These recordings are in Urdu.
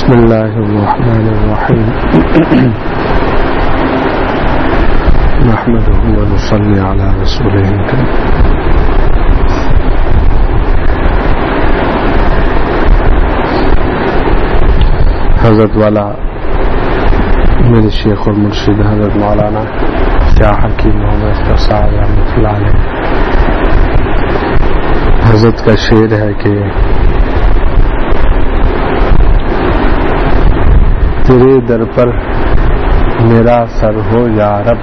بسم اللہ الرحمن الرحیم نحمده ونصلی علی رسولہ الکریم. حضرت والا میرے شیخ اور مرشد حضرت مولانا شاہ حکیم محمد صاحب رحمۃ اللہ علیہ، حضرت کا شعر ہے کہ تیرے در پر میرا سر ہو یا رب،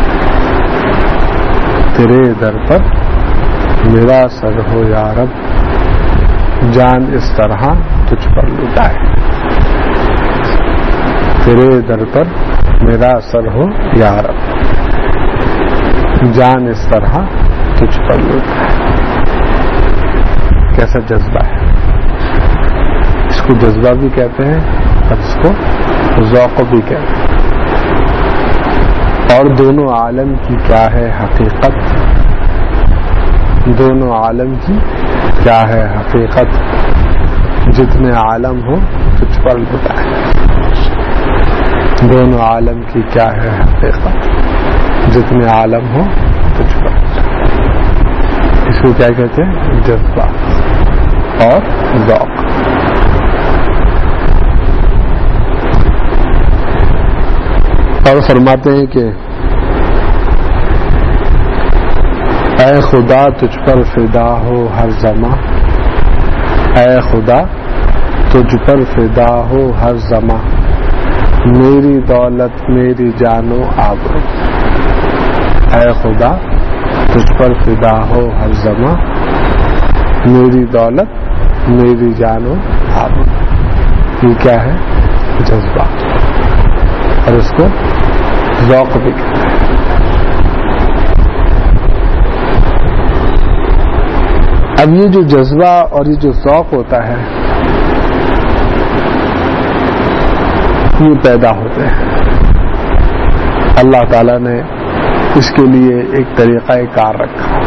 تیرے در پر میرا سر ہو یا رب، جان اس طرح تجھ پر لٹائے. تیرے در پر میرا سر ہو یا رب، جان اس طرح تجھ پر لٹائے. کیسا جذبہ ہے! اس کو جذبہ بھی کہتے ہیں اور اس کو ذوق بھی کہتے ہیں. اور دونوں عالم کی کیا ہے حقیقت، دونوں عالم کی کیا ہے حقیقت، جتنے عالم ہو تجھ پر لٹائے. دونوں عالم کی کیا ہے حقیقت، جتنے عالم ہو تجھ پر لٹائے. اس کو کیا کہتے ہیں؟ جذبہ اور ذوق. اور فرماتے ہیں کہ اے خدا تجھ پر فدا ہو ہر زمان، اے خدا تجھ پر فدا ہو ہر زمان، میری دولت میری جان و آبرو. اے خدا تجھ پر فدا ہو ہر زمان، میری دولت میری جان و آبرو. یہ کیا ہے؟ جذبہ. اور اس کو ذوق بھی کہتے ہیں. اب یہ جو جذبہ اور یہ جو ذوق ہوتا ہے یہ پیدا ہوتے ہیں. اللہ تعالیٰ نے اس کے لیے ایک طریقہ کار رکھا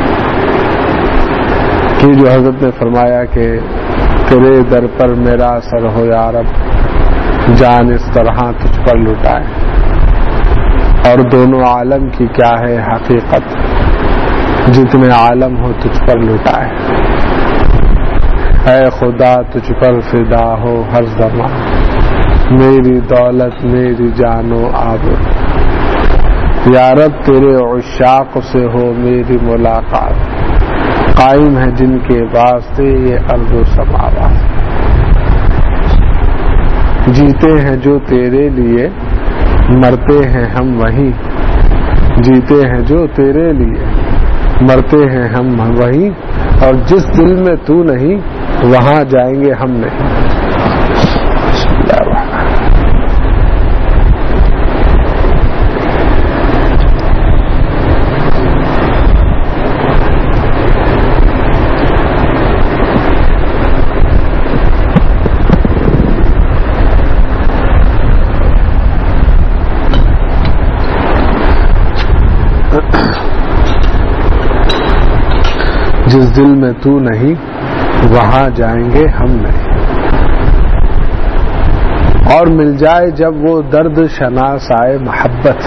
کہ جو حضرت نے فرمایا کہ تیرے در پر میرا سر ہو یا رب، جان اس طرح تجھ پر لٹائے. اور دونوں عالم کی کیا ہے حقیقت، جتنے عالم ہو تجھ پر لٹائے. اے خدا تجھ پر فدا ہو ہر زمان، میری دولت میری جان و آبرو. یا رب تیرے عشاق سے ہو میری ملاقات، قائم ہے جن کے واسطے یہ ارض و سماوات. جیتے ہیں جو تیرے لیے، مرتے ہیں ہم وہیں. جیتے ہیں جو تیرے لیے، مرتے ہیں ہم وہیں. اور جس دل میں تو نہیں وہاں جائیں گے ہم نہیں. جس دل میں تو نہیں وہاں جائیں گے ہم نہیں. اور مل جائے جب وہ درد شناس آئے محبت،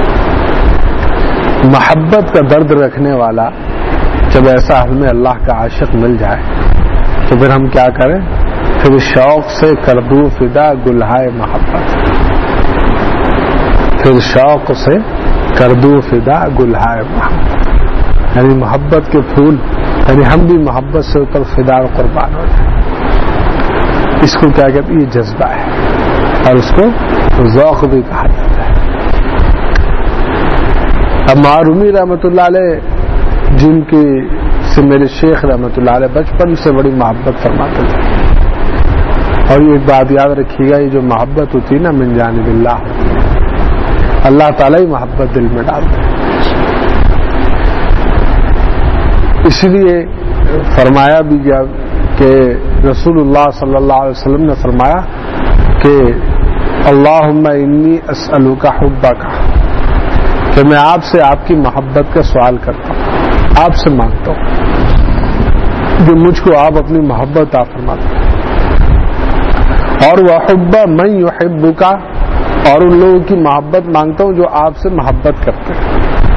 محبت کا درد رکھنے والا جب ایسا ہمیں اللہ کا عاشق مل جائے تو پھر ہم کیا کریں؟ پھر شوق سے کر دوں فدا گلہائے محبت. پھر شوق سے کر دوں فدا گلہائے محبت، یعنی محبت کے پھول، یعنی ہم بھی محبت سے اوپر فدا و قربان ہو جائیں. اس کو کیا کہتے ہیں؟ یہ جذبہ ہے اور اس کو ذوق بھی کہا جاتا ہے. اب معرومی رحمۃ اللہ علیہ، جن کی سے میرے شیخ رحمۃ اللہ علیہ بچپن سے بڑی محبت فرماتے تھے. اور یہ ایک بات یاد رکھیے گا، یہ جو محبت ہوتی ہے نا من جانب اللہ، اللہ تعالیٰ ہی محبت دل میں ڈالتے ہیں. اس لیے فرمایا بھی گیا کہ رسول اللہ صلی اللہ علیہ وسلم نے فرمایا کہ اللہم انی اسألک حبک، کہ میں آپ سے آپ کی محبت کا سوال کرتا ہوں، آپ سے مانگتا ہوں کہ مجھ کو آپ اپنی محبت عطا فرما دیں. اور وحب من یحبک، اور ان لوگوں کی محبت مانگتا ہوں جو آپ سے محبت کرتے ہیں.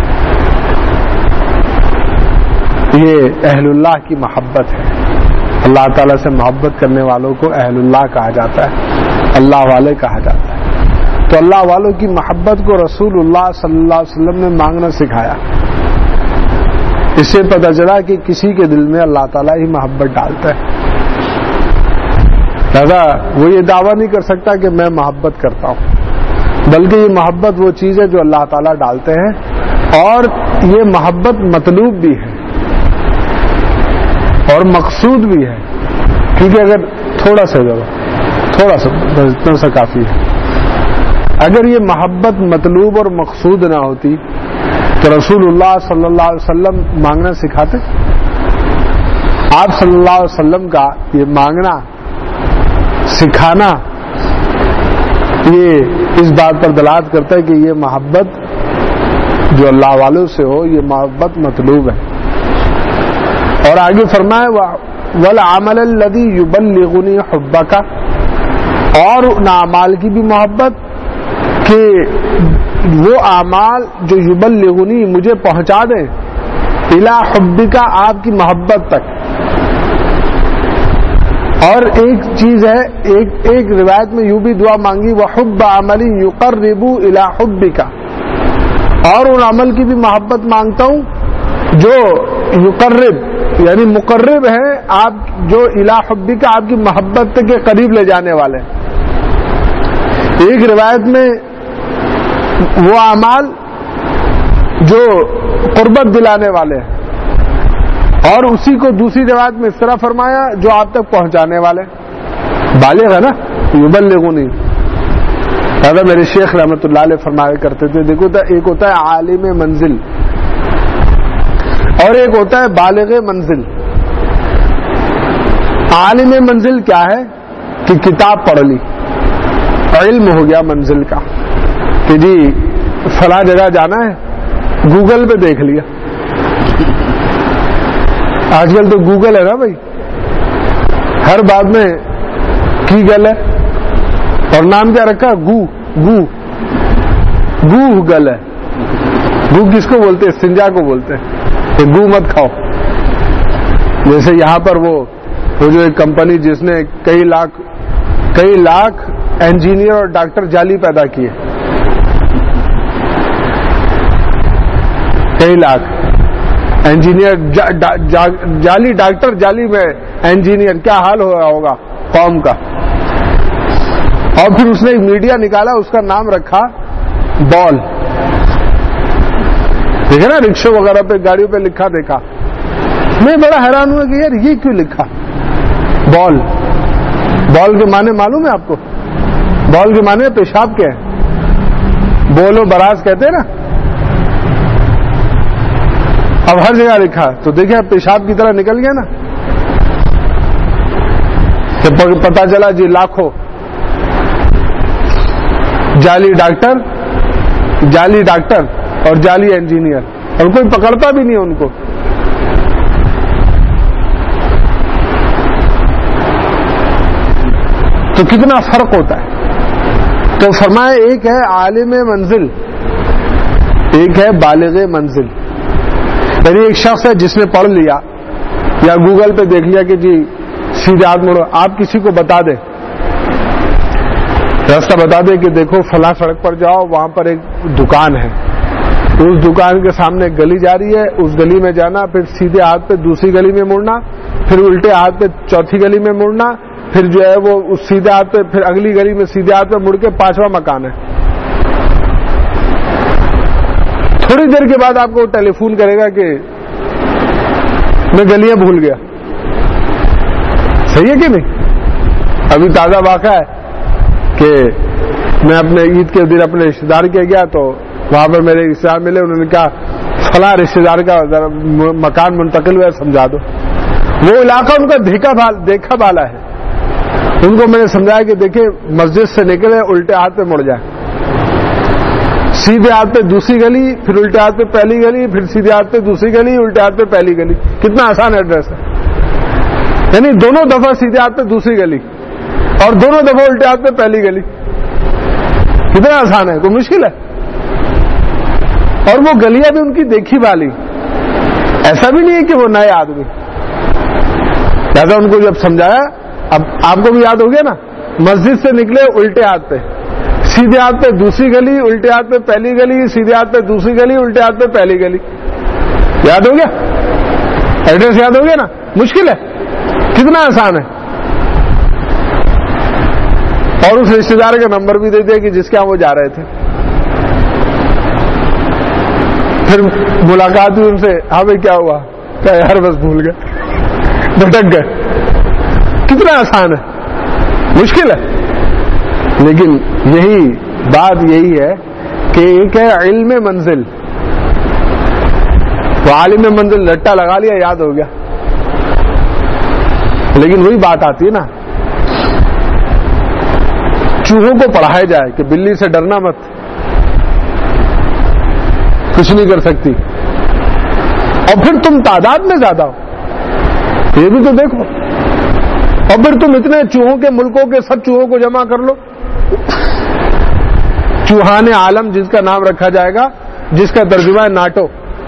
یہ اہل اللہ کی محبت ہے. اللہ تعالیٰ سے محبت کرنے والوں کو اہل اللہ کہا جاتا ہے، اللہ والے کہا جاتا ہے. تو اللہ والوں کی محبت کو رسول اللہ صلی اللہ علیہ وسلم نے مانگنا سکھایا. اس سے پتہ چلا کہ کسی کے دل میں اللہ تعالیٰ ہی محبت ڈالتا ہے. لہذا وہ یہ دعویٰ نہیں کر سکتا کہ میں محبت کرتا ہوں، بلکہ یہ محبت وہ چیز ہے جو اللہ تعالیٰ ڈالتے ہیں، اور یہ محبت مطلوب بھی ہے اور مقصود بھی ہے. کیونکہ اگر تھوڑا سا کافی ہے، اگر یہ محبت مطلوب اور مقصود نہ ہوتی تو رسول اللہ صلی اللہ علیہ وسلم مانگنا سکھاتے. آپ صلی اللہ علیہ وسلم کا یہ مانگنا سکھانا یہ اس بات پر دلالت کرتا ہے کہ یہ محبت جو اللہ والوں سے ہو یہ محبت مطلوب ہے. اور آگے فرمائے وَالْعَمَلَ الَّذِي يُبَلِّغُنِي حُبَّكَ، اور ان اعمال کی بھی محبت کہ وہ اعمال جو یبلغنی مجھے پہنچا دیں الی حبک، آپ کی محبت تک. اور ایک چیز ہے، ایک روایت میں یوں بھی دعا مانگی وحب عمل یقرب الی حبک، اور ان عمل کی بھی محبت مانگتا ہوں جو یقرب یعنی مقرب ہے آپ جو الی حبک، آپ کی محبت کے قریب لے جانے والے. ایک روایت میں وہ اعمال جو قربت دلانے والے ہیں، اور اسی کو دوسری روایت میں اس طرح فرمایا جو آپ تک پہنچانے والے. بالغ ہے نا، یبلغنی. دادا میرے شیخ رحمۃ اللہ علیہ فرمایا کرتے تھے دیکھو ایک ہوتا ہے عالم منزل اور ایک ہوتا ہے بالغ منزل. عالم منزل کیا ہے کہ کتاب پڑھ لی، علم ہو گیا منزل کا کہ جی فلاں جگہ جانا ہے، گوگل پہ دیکھ لیا. آج کل تو گوگل ہے نا بھائی، ہر بات میں کی گل ہے. اور نام کیا رکھا؟ گوگل ہے. گو کس کو بولتے ہیں؟ استنجا کو بولتے ہیں کہ گو مت کھاؤ. جیسے یہاں پر وہ جو ایک کمپنی جس نے کئی لاکھ انجینئر اور ڈاکٹر جعلی پیدا کیے، کئی لاکھ انجینئر جعلی ڈاکٹر جعلی میں انجینئر، کیا حال ہو رہا ہوگا قوم کا. اور پھر اس نے ایک میڈیا نکالا، اس کا نام رکھا بال. دیکھے نا رکشوں وغیرہ پہ گاڑیوں پہ لکھا دیکھا، میں بڑا حیران ہوا کہ یار یہ کیوں لکھا بال. بال کے معنی معلوم ہے آپ کو؟ بال کے معنی پیشاب کے ہیں، بولو براز کہتے ہیں نا. اب ہر جگہ لکھا تو دیکھیں پیشاب کی طرح نکل گیا نا. کہ پتا چلا جی لاکھوں جعلی ڈاکٹر اور جعلی انجینئر، اور کوئی پکڑتا بھی نہیں ان کو. تو کتنا فرق ہوتا ہے. تو فرمایا ایک ہے عالم منزل، ایک ہے بالغ منزل. یعنی ایک شخص ہے جس نے پڑھ لیا یا گوگل پہ دیکھ لیا کہ جی سیدھے ہاتھ مڑو. آپ کسی کو بتا دیں، راستہ بتا دیں کہ دیکھو فلاں سڑک پر جاؤ، وہاں پر ایک دکان ہے، اس دکان کے سامنے ایک گلی جا رہی ہے، اس گلی میں جانا، پھر سیدھے ہاتھ پہ دوسری گلی میں مڑنا، پھر الٹے ہاتھ پہ چوتھی گلی میں مڑنا، پھر جو ہے وہ اس سیدھے ہاتھ پہ پھر اگلی گلی میں سیدھے ہاتھ پہ مڑ کے 5واں مکان ہے. تھوڑی دیر کے بعد آپ کو ٹیلی فون کرے گا کہ میں گلیاں بھول گیا. صحیح ہے کہ نہیں؟ ابھی تازہ واقعہ ہے کہ میں اپنے عید کے دن اپنے رشتے دار کے گیا تو وہاں پر میرے رشتے دار ملے. انہوں نے کہا فلاں رشتے دار کا مکان منتقل ہوا ہے، سمجھا دو. وہ علاقہ ان کا دیکھا بالا ہے. ان کو میں نے سمجھایا کہ دیکھیں مسجد سے نکلے الٹے ہاتھ پہ مڑ جائیں، سیدھے ہاتھ پہ دوسری گلی، پھر الٹے ہاتھ پہ پہلی گلی، پھر سیدھے ہاتھ پہ دوسری گلی، الٹے ہاتھ پہ پہلی گلی. کتنا آسان ایڈریس ہے. یعنی دونوں دفعہ سیدھے ہاتھ پہ دوسری گلی. اور دونوں دفعہ الٹے ہاتھ پہ پہلی گلی. کتنا آسان ہے, کوئی مشکل ہے؟ اور وہ گلیاں بھی ان کی دیکھی والی, ایسا بھی نہیں ہے کہ وہ نئے آدمی. لہٰذا ان کو جب سمجھایا, اب آپ کو بھی یاد ہو گیا نا, مسجد سے نکلے الٹے ہاتھ پہ, سیدھے ہاتھ پہ دوسری گلی, الٹے ہاتھ پہ پہلی گلی, سیدھے ہاتھ پہ دوسری گلی, الٹے ہاتھ پہ پہلی گلی. یاد ہو گیا؟ ایڈریس یاد ہو گیا نا؟ مشکل ہے؟ کتنا آسان ہے. اور اس رشتے دار کا نمبر بھی دے دیا کہ جس کے یہاں وہ جا رہے تھے. پھر ملاقات ہوئی ان سے, ہاں بھائی کیا ہوا؟ کہا یار بس بھول گئے, بھٹک گئے. کتنا آسان ہے, مشکل ہے. لیکن یہی بات یہی ہے کہ ایک ہے علم منزل, تو عالم منزل لٹا لگا لیا, یاد ہو گیا. لیکن وہی بات آتی ہے نا, چوہوں کو پڑھایا جائے کہ بلی سے ڈرنا مت, کچھ نہیں کر سکتی, اور پھر تم تعداد میں زیادہ ہو, یہ بھی تو دیکھو. اور پھر تم اتنے چوہوں کے ملکوں کے سب چوہوں کو جمع کر لو. چوہان عالم جس کا نام رکھا جائے گا, جس کا ترجمہ ہے ناٹو.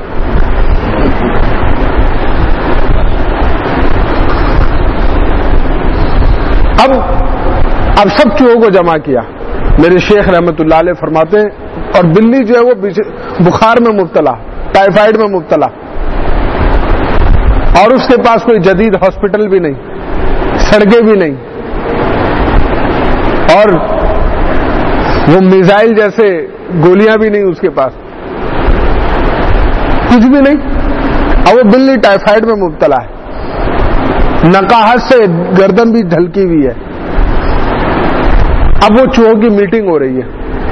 اب سب چوہوں کو جمع کیا. میرے شیخ رحمت اللہ علیہ فرماتے ہیں, اور بلی جو ہے وہ بخار میں مبتلا, ٹائیفائڈ میں مبتلا, اور اس کے پاس کوئی جدید ہاسپٹل بھی نہیں, سڑکیں بھی نہیں, اور وہ میزائل جیسے گولیاں بھی نہیں اس کے پاس, کچھ بھی نہیں. اور وہ بلی ٹائیفائڈ میں مبتلا ہے, نقاہت سے گردن بھی ڈھلکی ہوئی ہے. اب وہ چوہوں کی میٹنگ ہو رہی ہے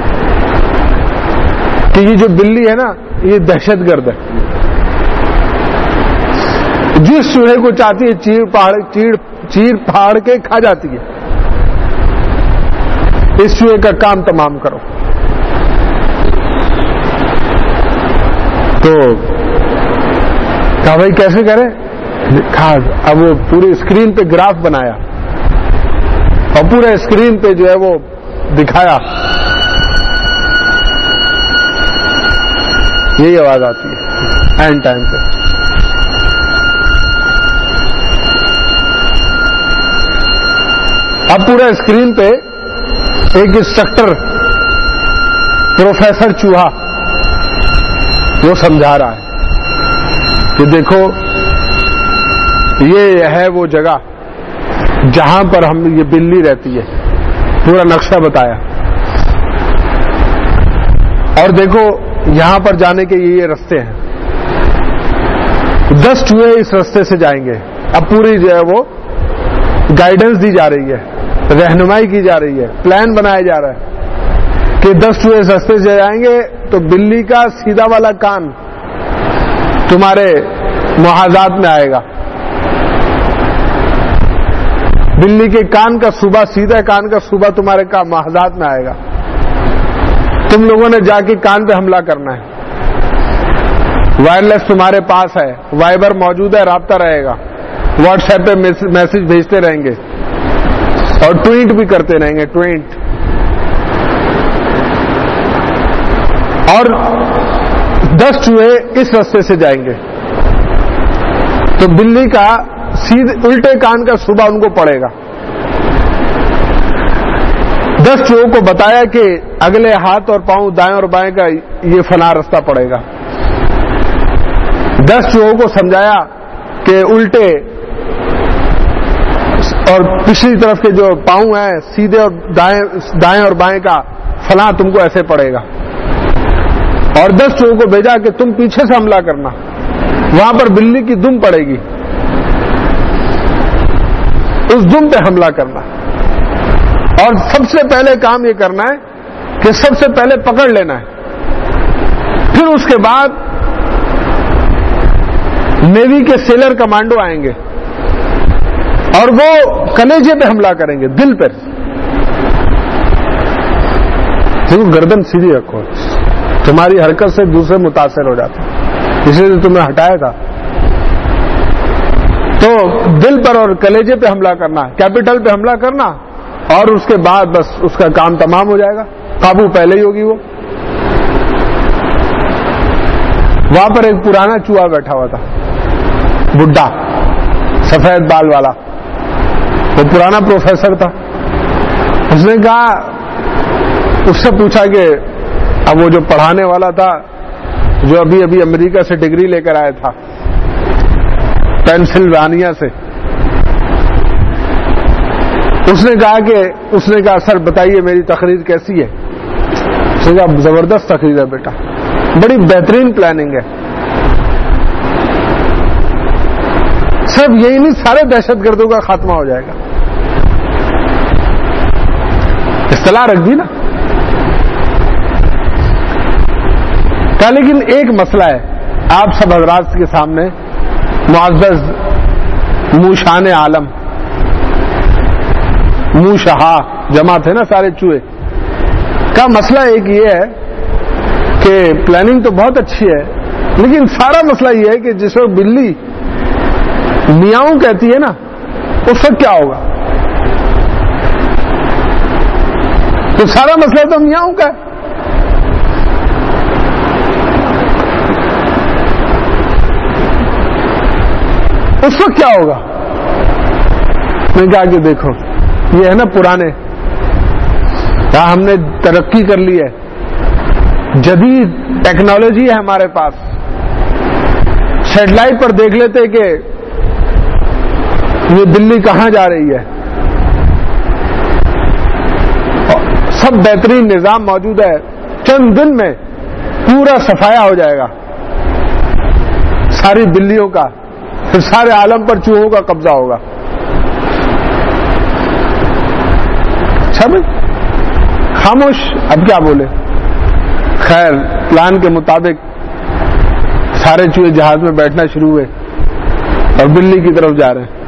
کہ یہ جو بلی ہے نا, یہ دہشت گرد ہے. جس چوہے کو چاہتی ہے چیر پھاڑ کے کھا جاتی ہے. اس چوہے کا کام تمام کرو. تو کہا بھائی کیسے کریں؟ اب وہ پورے اسکرین پہ گراف بنایا, اور پورے اسکرین پہ جو ہے وہ دکھایا. یہی آواز آتی ہے اینڈ ٹائم پہ. اب پورا اسکرین پہ ایک انسٹرکٹر پروفیسر چوہا وہ سمجھا رہا ہے کہ دیکھو یہ ہے وہ جگہ جہاں پر ہم یہ بلی رہتی ہے. پورا نقشہ بتایا, اور دیکھو یہاں پر جانے کے یہ رستے ہیں, 10 چوہے اس رستے سے جائیں گے. اب پوری جو ہے وہ گائیڈنس دی جا رہی ہے, رہنمائی کی جا رہی ہے, پلان بنایا جا رہا ہے کہ 10 چوہے اس رستے سے جائیں گے تو بلی کا سیدھا والا کان تمہارے محاذات میں آئے گا. بلی کے کان کا صوبہ, سیدھا کان کا صوبہ تمہارے محاذات میں آئے گا. تم لوگوں نے جا کے کان پہ حملہ کرنا ہے. وائرلیس تمہارے پاس ہے, وائبر موجود ہے, رابطہ رہے گا, واٹس ایپ پہ میسج بھیجتے رہیں گے, اور ٹویٹ بھی کرتے رہیں گے, ٹویٹ. اور 10 چوہے اس راستے سے جائیں گے تو بلی کا سیدھے الٹے کان کا صوبہ ان کو پڑے گا. 10 چوہوں کو بتایا کہ اگلے ہاتھ اور پاؤں دائیں اور بائیں کا یہ فلاں راستہ پڑے گا. 10 چوہوں کو سمجھایا کہ الٹے اور پچھلی طرف کے جو پاؤں ہیں سیدھے اور دائیں اور بائیں کا فلاں تم کو ایسے پڑے گا. اور 10 چوہوں کو بھیجا کہ تم پیچھے سے حملہ کرنا, وہاں پر بلی کی دم پڑے گی, اس دم پہ حملہ کرنا. اور سب سے پہلے کام یہ کرنا ہے کہ سب سے پہلے پکڑ لینا ہے. پھر اس کے بعد نیوی کے سیلر کمانڈو آئیں گے اور وہ کلیجے پہ حملہ کریں گے, دل پر. دیکھو گردن سیدھی رکھو, تمہاری حرکت سے دوسرے متاثر ہو جاتے ہیں, اس لیے تمہیں ہٹایا تھا. تو دل پر اور کلیجے پہ حملہ کرنا, کیپٹل پہ حملہ کرنا, اور اس کے بعد بس اس کا کام تمام ہو جائے گا، قابو پہلے ہی ہوگی وہ. وہاں پر ایک پرانا چوہا بیٹھا ہوا تھا، بڈھا سفید بال والا، وہ پرانا پروفیسر تھا. اس نے کہا، اس سے پوچھا کہ اب وہ جو پڑھانے والا تھا جو ابھی ابھی امریکہ سے ڈگری لے کر آیا تھا، پینسلوانیا سے، اس نے کہا سر بتائیے میری تقریر کیسی ہے؟ اس نے کہا زبردست تقریر ہے بیٹا، بڑی بہترین پلاننگ ہے. صرف یہی نہیں، سارے دہشت گردوں کا خاتمہ ہو جائے گا. اصطلاح رکھ دی نا. کہا لیکن ایک مسئلہ ہے آپ سب حضرات کے سامنے، معزز موشان عالم، موشہا جمع تھے نا سارے چوہے. کا مسئلہ ایک یہ ہے کہ پلاننگ تو بہت اچھی ہے، لیکن سارا مسئلہ یہ ہے کہ جس وقت بلی میاؤں کہتی ہے نا اس وقت کیا ہوگا؟ تو سارا مسئلہ تو میاؤں کا ہے. اس وقت کیا ہوگا؟ میں کہا کہ دیکھو یہ ہے نا پرانے، کہا ہم نے ترقی کر لی ہے، جدید ٹیکنالوجی ہے ہمارے پاس، سیٹلائٹ پر دیکھ لیتے کہ یہ بلی کہاں جا رہی ہے، سب بہترین نظام موجود ہے، چند دن میں پورا صفایا ہو جائے گا ساری بلیوں کا، پھر سارے عالم پر چوہوں کا قبضہ ہوگا. اچھا بھائی خاموش، اب کیا بولے. خیر پلان کے مطابق سارے چوہے جہاز میں بیٹھنا شروع ہوئے اور بلی کی طرف جا رہے ہیں.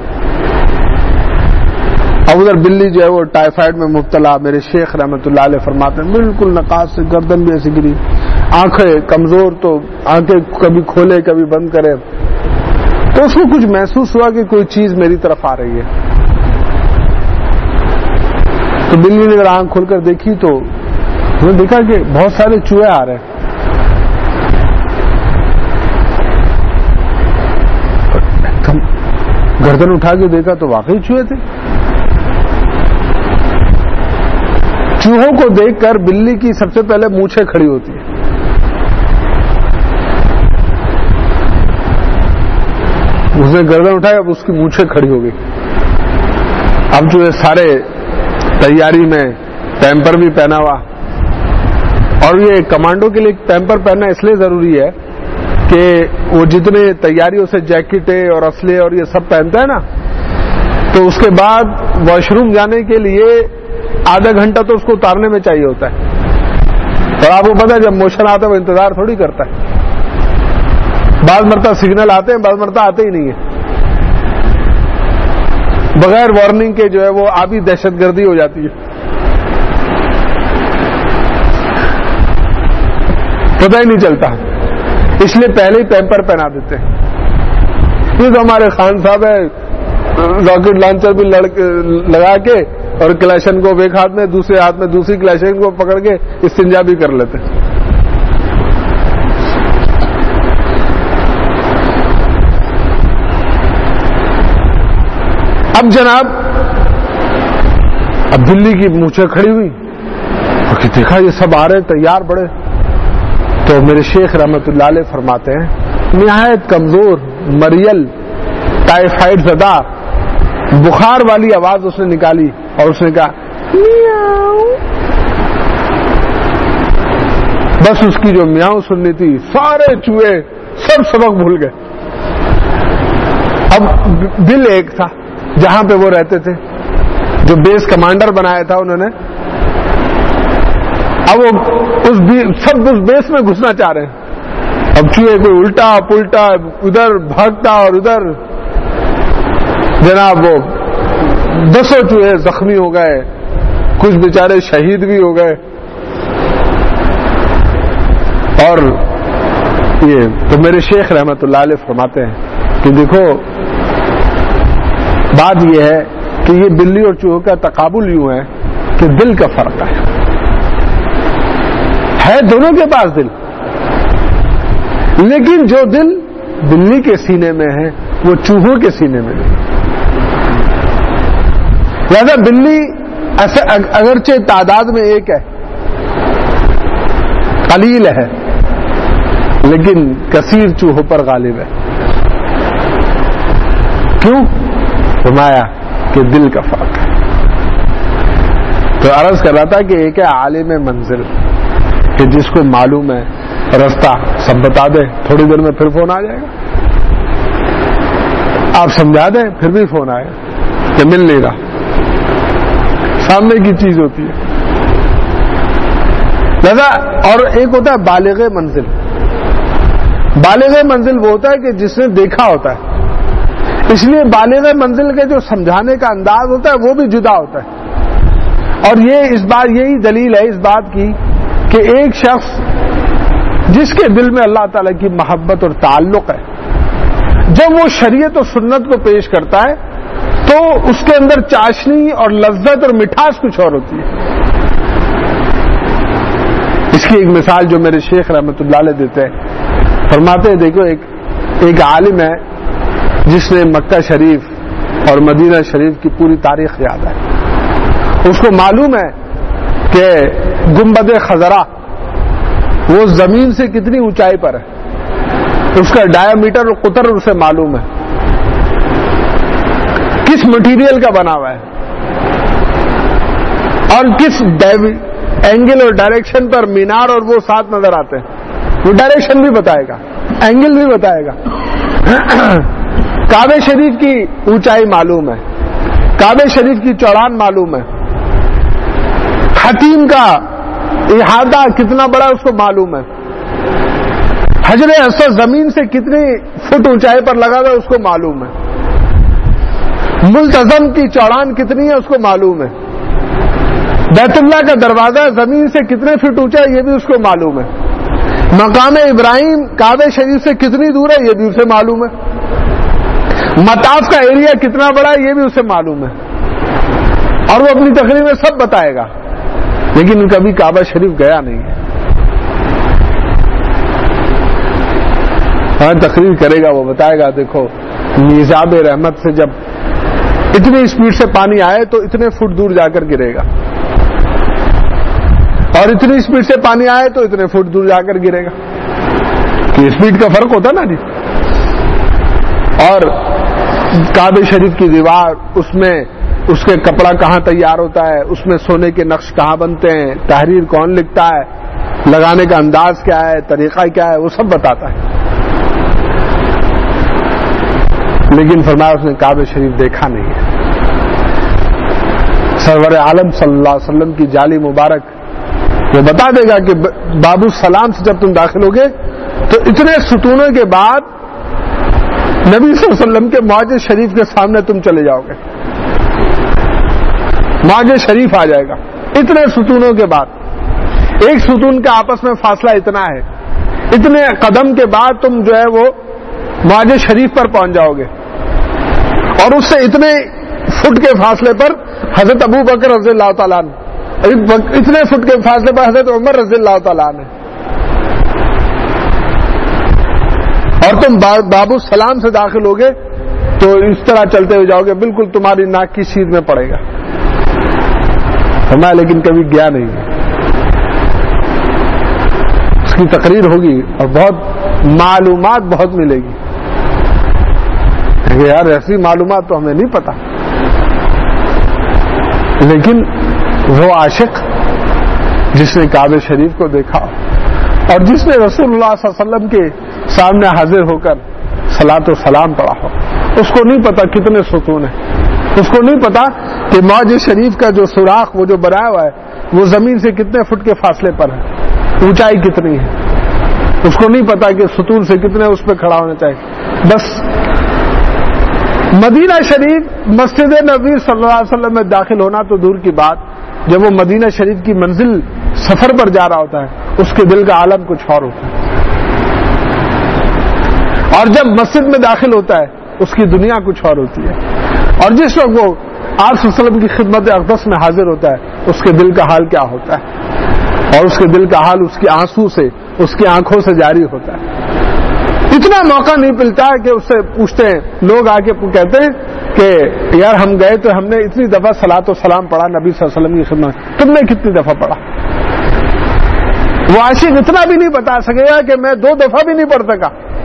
اب ادھر بلی جو ہے وہ ٹائیفائڈ میں مبتلا. میرے شیخ رحمت اللہ علیہ فرماتے ہیں بالکل نقاص سے، گردن بھی ایسی گری، آنکھیں کمزور، تو آنکھیں کبھی کھولے کبھی بند کرے. تو اس کو کچھ محسوس ہوا کہ کوئی چیز میری طرف آ رہی ہے. تو بلی نے اگر آنکھ کھول کر دیکھی تو انہوں نے دیکھا کہ بہت سارے چوہے آ رہے ہیں. گردن اٹھا کے دیکھا تو واقعی چوہے تھے. چوہوں کو دیکھ کر بلی کی سب سے پہلے مونچھیں کھڑی ہوتی ہیں. اس نے گردن اٹھایا، اب اس کی مونچھیں کھڑی ہو گئی. اب جو ہے سارے تیاری میں پیمپر بھی پہنا ہوا، اور یہ کمانڈو کے لیے پیمپر پہننا اس لیے ضروری ہے کہ وہ جتنے تیاریوں سے جیکٹیں اور اسلحے اور یہ سب پہنتا ہے نا، تو اس کے بعد واش روم جانے کے لیے آدھا گھنٹہ تو اس کو اتارنے میں چاہیے ہوتا ہے. اور آپ کو پتا ہے جب موشن آتا ہے وہ انتظار تھوڑی کرتا ہے. بعض مرتبہ سگنل آتے ہیں، بعض مرتبہ آتے ہی نہیں ہیں. بغیر وارننگ کے جو ہے وہ آبی دہشت گردی ہو جاتی ہے، پتہ ہی نہیں چلتا. اس لیے پہلے ہی پیمپر پہنا دیتے ہیں. یہ تو ہمارے خان صاحب ہے، راکٹ لانچر بھی لگا کے اور کلیشن کو ایک ہاتھ میں، دوسرے ہاتھ میں دوسری کلیشن کو پکڑ کے استنجا بھی کر لیتے. اب جناب اب بلی کی مونچھیں کھڑی ہوئی اور دیکھا یہ سب آ رہے تیار بڑے. تو میرے شیخ رحمت اللہ علیہ فرماتے ہیں نہایت کمزور، مریل، ٹائیفائڈ زدہ، بخار والی آواز اس نے نکالی اور اس نے کہا میاؤں. بس اس کی جو میاؤں سننی تھی سارے چوہے سب سبق بھول گئے. اب دل ایک تھا جہاں پہ وہ رہتے تھے، جو بیس کمانڈر بنایا تھا انہوں نے. اب وہ سب اس بیس میں گھسنا چاہ رہے ہیں. اب چوہے کوئی الٹا پلٹا ادھر بھاگتا اور ادھر جناب وہ 10 چوہے زخمی ہو گئے، کچھ بیچارے شہید بھی ہو گئے. اور یہ تو میرے شیخ رحمت اللہ علیہ فرماتے ہیں کہ دیکھو بات یہ ہے کہ کہ یہ بلی اور چوہوں کا تقابل یوں ہے کہ دل کا فرق ہے دونوں کے پاس دل، لیکن جو دل بلی کے سینے میں ہے وہ چوہوں کے سینے میں نہیں۔ لہذا بلی اگرچہ تعداد میں ایک ہے، قلیل ہے، لیکن کثیر چوہوں پر غالب ہے۔ کیوں؟ فرمایا کہ دل کا فرق ہے۔ تو عرض کر رہا تھا کہ ایک ہے عالم منزل کہ جس کو معلوم ہے رستہ، سب بتا دے، تھوڑی دیر میں پھر فون آ جائے گا، آپ سمجھا دیں پھر بھی فون آئے گا کہ مل نہیں رہا، سامنے کی چیز ہوتی ہے۔ لہذا اور ایک ہوتا ہے بالغ منزل۔ بالغ منزل وہ ہوتا ہے کہ جس نے دیکھا ہوتا ہے، اس لیے بالغ منزل کے جو سمجھانے کا انداز ہوتا ہے وہ بھی جدا ہوتا ہے۔ اور یہ اس بات یہی دلیل ہے اس بات کی کہ ایک شخص جس کے دل میں اللہ تعالی کی محبت اور تعلق ہے، جب وہ شریعت اور سنت کو پیش کرتا ہے تو اس کے اندر چاشنی اور لذت اور مٹھاس کچھ اور ہوتی ہے۔ اس کی ایک مثال جو میرے شیخ رحمۃ اللہ علیہ دیتے ہیں، فرماتے ہیں دیکھو ایک عالم ہے جس نے مکہ شریف اور مدینہ شریف کی پوری تاریخ یاد ہے، اس کو معلوم ہے کہ گنبد خضرا وہ زمین سے کتنی اونچائی پر ہے، اس کا ڈایا میٹر اور قطر اسے معلوم ہے، کس مٹیریل کا بنا ہوا ہے اور کس اینگل اور ڈائریکشن پر مینار اور وہ ساتھ نظر آتے ہیں، وہ ڈائریکشن بھی بتائے گا، اینگل بھی بتائے گا۔ کعبہ شریف کی اونچائی معلوم ہے، کعبہ شریف کی چوڑان معلوم ہے، حتیم کا احاطہ کتنا بڑا اس کو معلوم ہے، حجر اسود زمین سے کتنی فٹ اونچائی پر لگا تھا اس کو معلوم ہے، ملتزم کی چوڑان کتنی ہے اس کو معلوم ہے، بیت اللہ کا دروازہ زمین سے کتنے فٹ اونچا ہے یہ بھی اس کو معلوم ہے، مقام ابراہیم کعبہ شریف سے کتنی دور ہے یہ بھی اسے معلوم ہے، مطاف کا ایریا کتنا بڑا ہے یہ بھی اسے معلوم ہے، اور وہ اپنی تقریر میں سب بتائے گا، لیکن کبھی کعبہ شریف گیا نہیں ہے۔ ہاں تقریر کرے گا، وہ بتائے گا دیکھو میزاب رحمت سے جب اتنی اسپیڈ سے پانی آئے تو اتنے فٹ دور جا کر گرے گا، اور اتنی اسپیڈ سے پانی آئے تو اتنے فٹ دور جا کر گرے گا، کہ اسپیڈ کا فرق ہوتا نا جی۔ اور کعبہ شریف کی دیوار، اس میں اس کے کپڑا کہاں تیار ہوتا ہے، اس میں سونے کے نقش کہاں بنتے ہیں، تحریر کون لکھتا ہے، لگانے کا انداز کیا ہے، طریقہ کیا ہے، وہ سب بتاتا ہے، لیکن فرمایا اس نے کعبہ شریف دیکھا نہیں ہے۔ سرور عالم صلی اللہ علیہ وسلم کی جالی مبارک وہ بتا دے گا کہ باب السلام سے جب تم داخل ہوگے تو اتنے ستونوں کے بعد نبی صلی اللہ علیہ وسلم کے معجز شریف کے سامنے تم چلے جاؤ گے، معجز شریف آ جائے گا اتنے ستونوں کے بعد، ایک ستون کا آپس میں فاصلہ اتنا ہے، اتنے قدم کے بعد تم جو ہے وہ معجز شریف پر پہنچ جاؤ گے، اور اس سے اتنے فٹ کے فاصلے پر حضرت ابو بکر رضی اللہ تعالیٰ عنہ، اتنے فٹ کے فاصلے پر حضرت عمر رضی اللہ تعالیٰ عنہ، اور تم باب السلام سے داخل ہوگے تو اس طرح چلتے ہوئے جاؤ گے، بالکل تمہاری ناک کی سیدھ میں پڑے گا۔ فرمایا لیکن کبھی گیا نہیں، اس کی تقریر ہوگی اور بہت معلومات بہت ملے گی، کہ یار ایسی معلومات تو ہمیں نہیں پتا، لیکن وہ عاشق جس نے کعبہ شریف کو دیکھا اور جس نے رسول اللہ صلی اللہ علیہ وسلم کے سامنے حاضر ہو کر صلاۃ و سلام پڑھا ہو، اس کو نہیں پتا کتنے ستون ہیں، اس کو نہیں پتا کہ معجز شریف کا جو سوراخ وہ جو بنایا ہوا ہے وہ زمین سے کتنے فٹ کے فاصلے پر ہے، اونچائی کتنی ہے، اس کو نہیں پتا کہ ستون سے کتنے اس پہ کھڑا ہونا چاہیے۔ بس مدینہ شریف مسجد نبوی صلی اللہ علیہ وسلم میں داخل ہونا تو دور کی بات، جب وہ مدینہ شریف کی منزل سفر پر جا رہا ہوتا ہے اس کے دل کا عالم کچھ اور ہوتا ہے، اور جب مسجد میں داخل ہوتا ہے اس کی دنیا کچھ اور ہوتی ہے، اور جس وقت وہ آپ صلی اللہ علیہ وسلم کی خدمت اقدس میں حاضر ہوتا ہے اس کے دل کا حال کیا ہوتا ہے، اور اس کے دل کا حال اس کے آنسو سے، اس کی آنکھوں سے جاری ہوتا ہے۔ اتنا موقع نہیں ملتا ہے کہ اس سے پوچھتے ہیں لوگ، آ کے کہتے ہیں کہ یار ہم گئے تو ہم نے اتنی دفعہ صلاۃ و سلام پڑھا نبی صلی اللہ علیہ وسلم کی خدمت، تم نے کتنی دفعہ پڑھا؟ وہ عاشق اتنا بھی نہیں بتا سکے گا کہ میں 2 دفعہ بھی نہیں پڑھ سکا،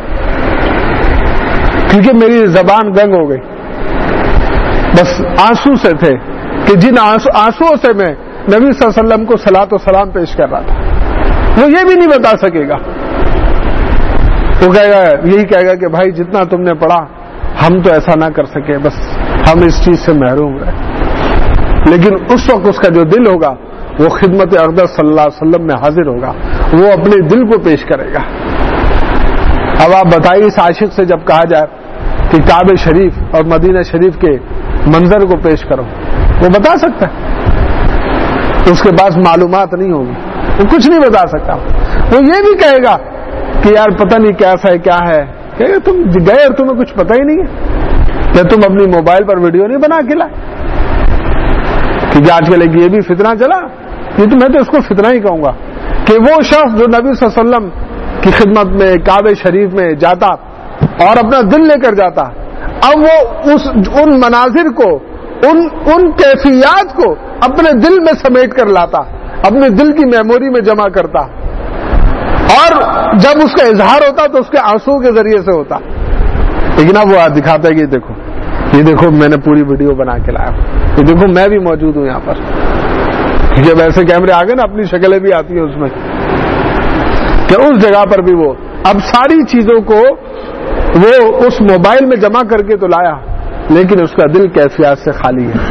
کیونکہ میری زبان گنگ ہو گئی، بس آنسو سے تھے کہ جن آنسوؤں سے میں نبی صلی اللہ علیہ وسلم کو صلاۃ و سلام پیش کر رہا تھا، وہ یہ بھی نہیں بتا سکے گا۔ وہ کہے گا، یہی کہے گا کہ بھائی جتنا تم نے پڑھا ہم تو ایسا نہ کر سکے، بس ہم اس چیز سے محروم رہے۔ لیکن اس وقت اس کا جو دل ہوگا وہ خدمت اقدس صلی اللہ علیہ وسلم میں حاضر ہوگا، وہ اپنے دل کو پیش کرے گا۔ اب آپ بتائیے اس عاشق سے جب کہا جائے کہ کعبہ شریف اور مدینہ شریف کے منظر کو پیش کرو، وہ بتا سکتا ہے؟ اس کے پاس معلومات نہیں ہوگی، وہ کچھ نہیں بتا سکتا۔ وہ یہ بھی کہے گا کہ یار پتہ نہیں کیسا ہے، کیا ہے، کہ تم گئے اور تمہیں کچھ پتہ ہی نہیں ہے، کہ تم اپنی موبائل پر ویڈیو نہیں بنا کے لائے، کیونکہ آج کل یہ بھی فتنہ چلا، یہ تو میں تو اس کو فتنہ ہی کہوں گا کہ وہ شخص جو نبی صلی اللہ علیہ وسلم کی خدمت میں کعبہ شریف میں جاتا اور اپنا دل لے کر جاتا، اب وہ ان مناظر کو، ان کیفیات کو اپنے دل میں سمیٹ کر لاتا، اپنے دل کی میموری میں جمع کرتا، اور جب اس کا اظہار ہوتا تو اس کے آنسو کے ذریعے سے ہوتا۔ لیکن اب وہ دکھاتا ہے کہ یہ دیکھو میں نے پوری ویڈیو بنا کے لایا، یہ دیکھو میں بھی موجود ہوں یہاں پر، کیونکہ ویسے کیمرے آ گئے نا، اپنی شکلیں بھی آتی ہیں اس میں، کہ اس جگہ پر بھی وہ اب ساری چیزوں کو وہ اس موبائل میں جمع کر کے تو لایا، لیکن اس کا دل کیفیات سے خالی ہے۔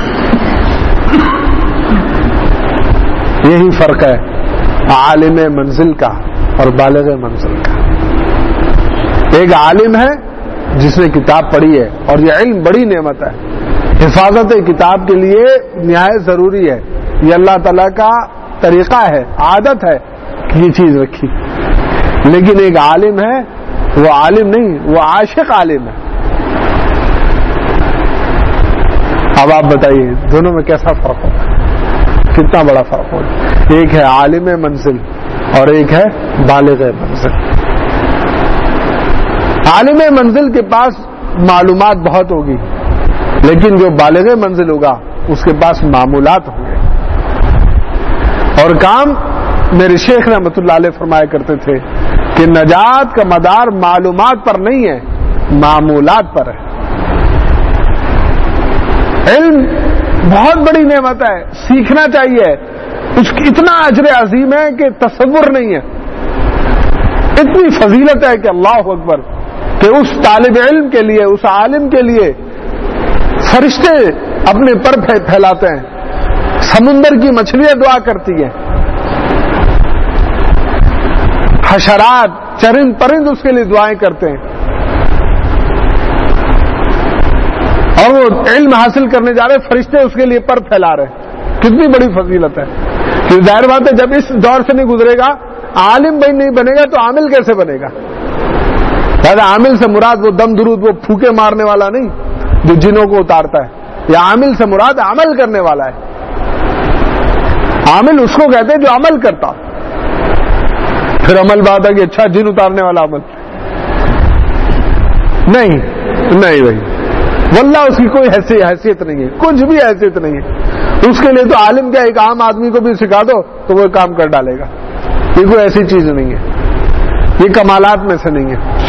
یہی فرق ہے عالم منزل کا اور بالغ منزل کا۔ ایک عالم ہے جس نے کتاب پڑھی ہے، اور یہ علم بڑی نعمت ہے، حفاظت کتاب کے لیے نہایت ضروری ہے، یہ اللہ تعالیٰ کا طریقہ ہے، عادت ہے کہ یہ چیز رکھی۔ لیکن ایک عالم ہے، وہ عالم نہیں، وہ عاشق عالم ہے۔ اب آپ بتائیے دونوں میں کیسا فرق ہوتا ہے، کتنا بڑا فرق ہوتا ہے۔ ایک ہے عالم منزل اور ایک ہے بالغ منزل۔ عالم منزل کے پاس معلومات بہت ہوگی، لیکن جو بالغ منزل ہوگا اس کے پاس معمولات ہوں گے، اور کام میرے شیخ رحمۃ اللہ علیہ فرمایا کرتے تھے کہ نجات کا مدار معلومات پر نہیں ہے، معمولات پر ہے۔ علم بہت بڑی نعمت ہے، سیکھنا چاہیے، اس کی اتنا اجر عظیم ہے کہ تصور نہیں ہے، اتنی فضیلت ہے کہ اللہ اکبر، کہ اس طالب علم کے لیے، اس عالم کے لیے فرشتے اپنے پر پھیلاتے ہیں، سمندر کی مچھلیاں دعا کرتی ہیں، حشرات، چرند پرند اس کے لیے دعائیں کرتے ہیں، اور وہ علم حاصل کرنے جا رہے فرشتے اس کے لیے پر پھیلا رہے ہیں۔ کتنی بڑی فضیلت ہے۔ کہ ظاہر بات ہے جب اس دور سے نہیں گزرے گا، عالم بھائی نہیں بنے گا تو عامل کیسے بنے گا؟ عامل سے مراد وہ دم درود، وہ پھوکے مارنے والا نہیں جو جنوں کو اتارتا ہے، یا عامل سے مراد عمل کرنے والا ہے۔ عامل اس کو کہتے ہیں جو عمل کرتا، پھر عمل بات ہے کہ اچھا جن اتارنے والا عمل نہیں بھائی، واللہ اس کی کوئی حیثیت نہیں ہے، کچھ بھی حیثیت نہیں ہے اس کے لیے۔ تو عالم کیا، ایک عام آدمی کو بھی سکھا دو تو وہ کام کر ڈالے گا، یہ کوئی ایسی چیز نہیں ہے، یہ کمالات میں سے نہیں ہے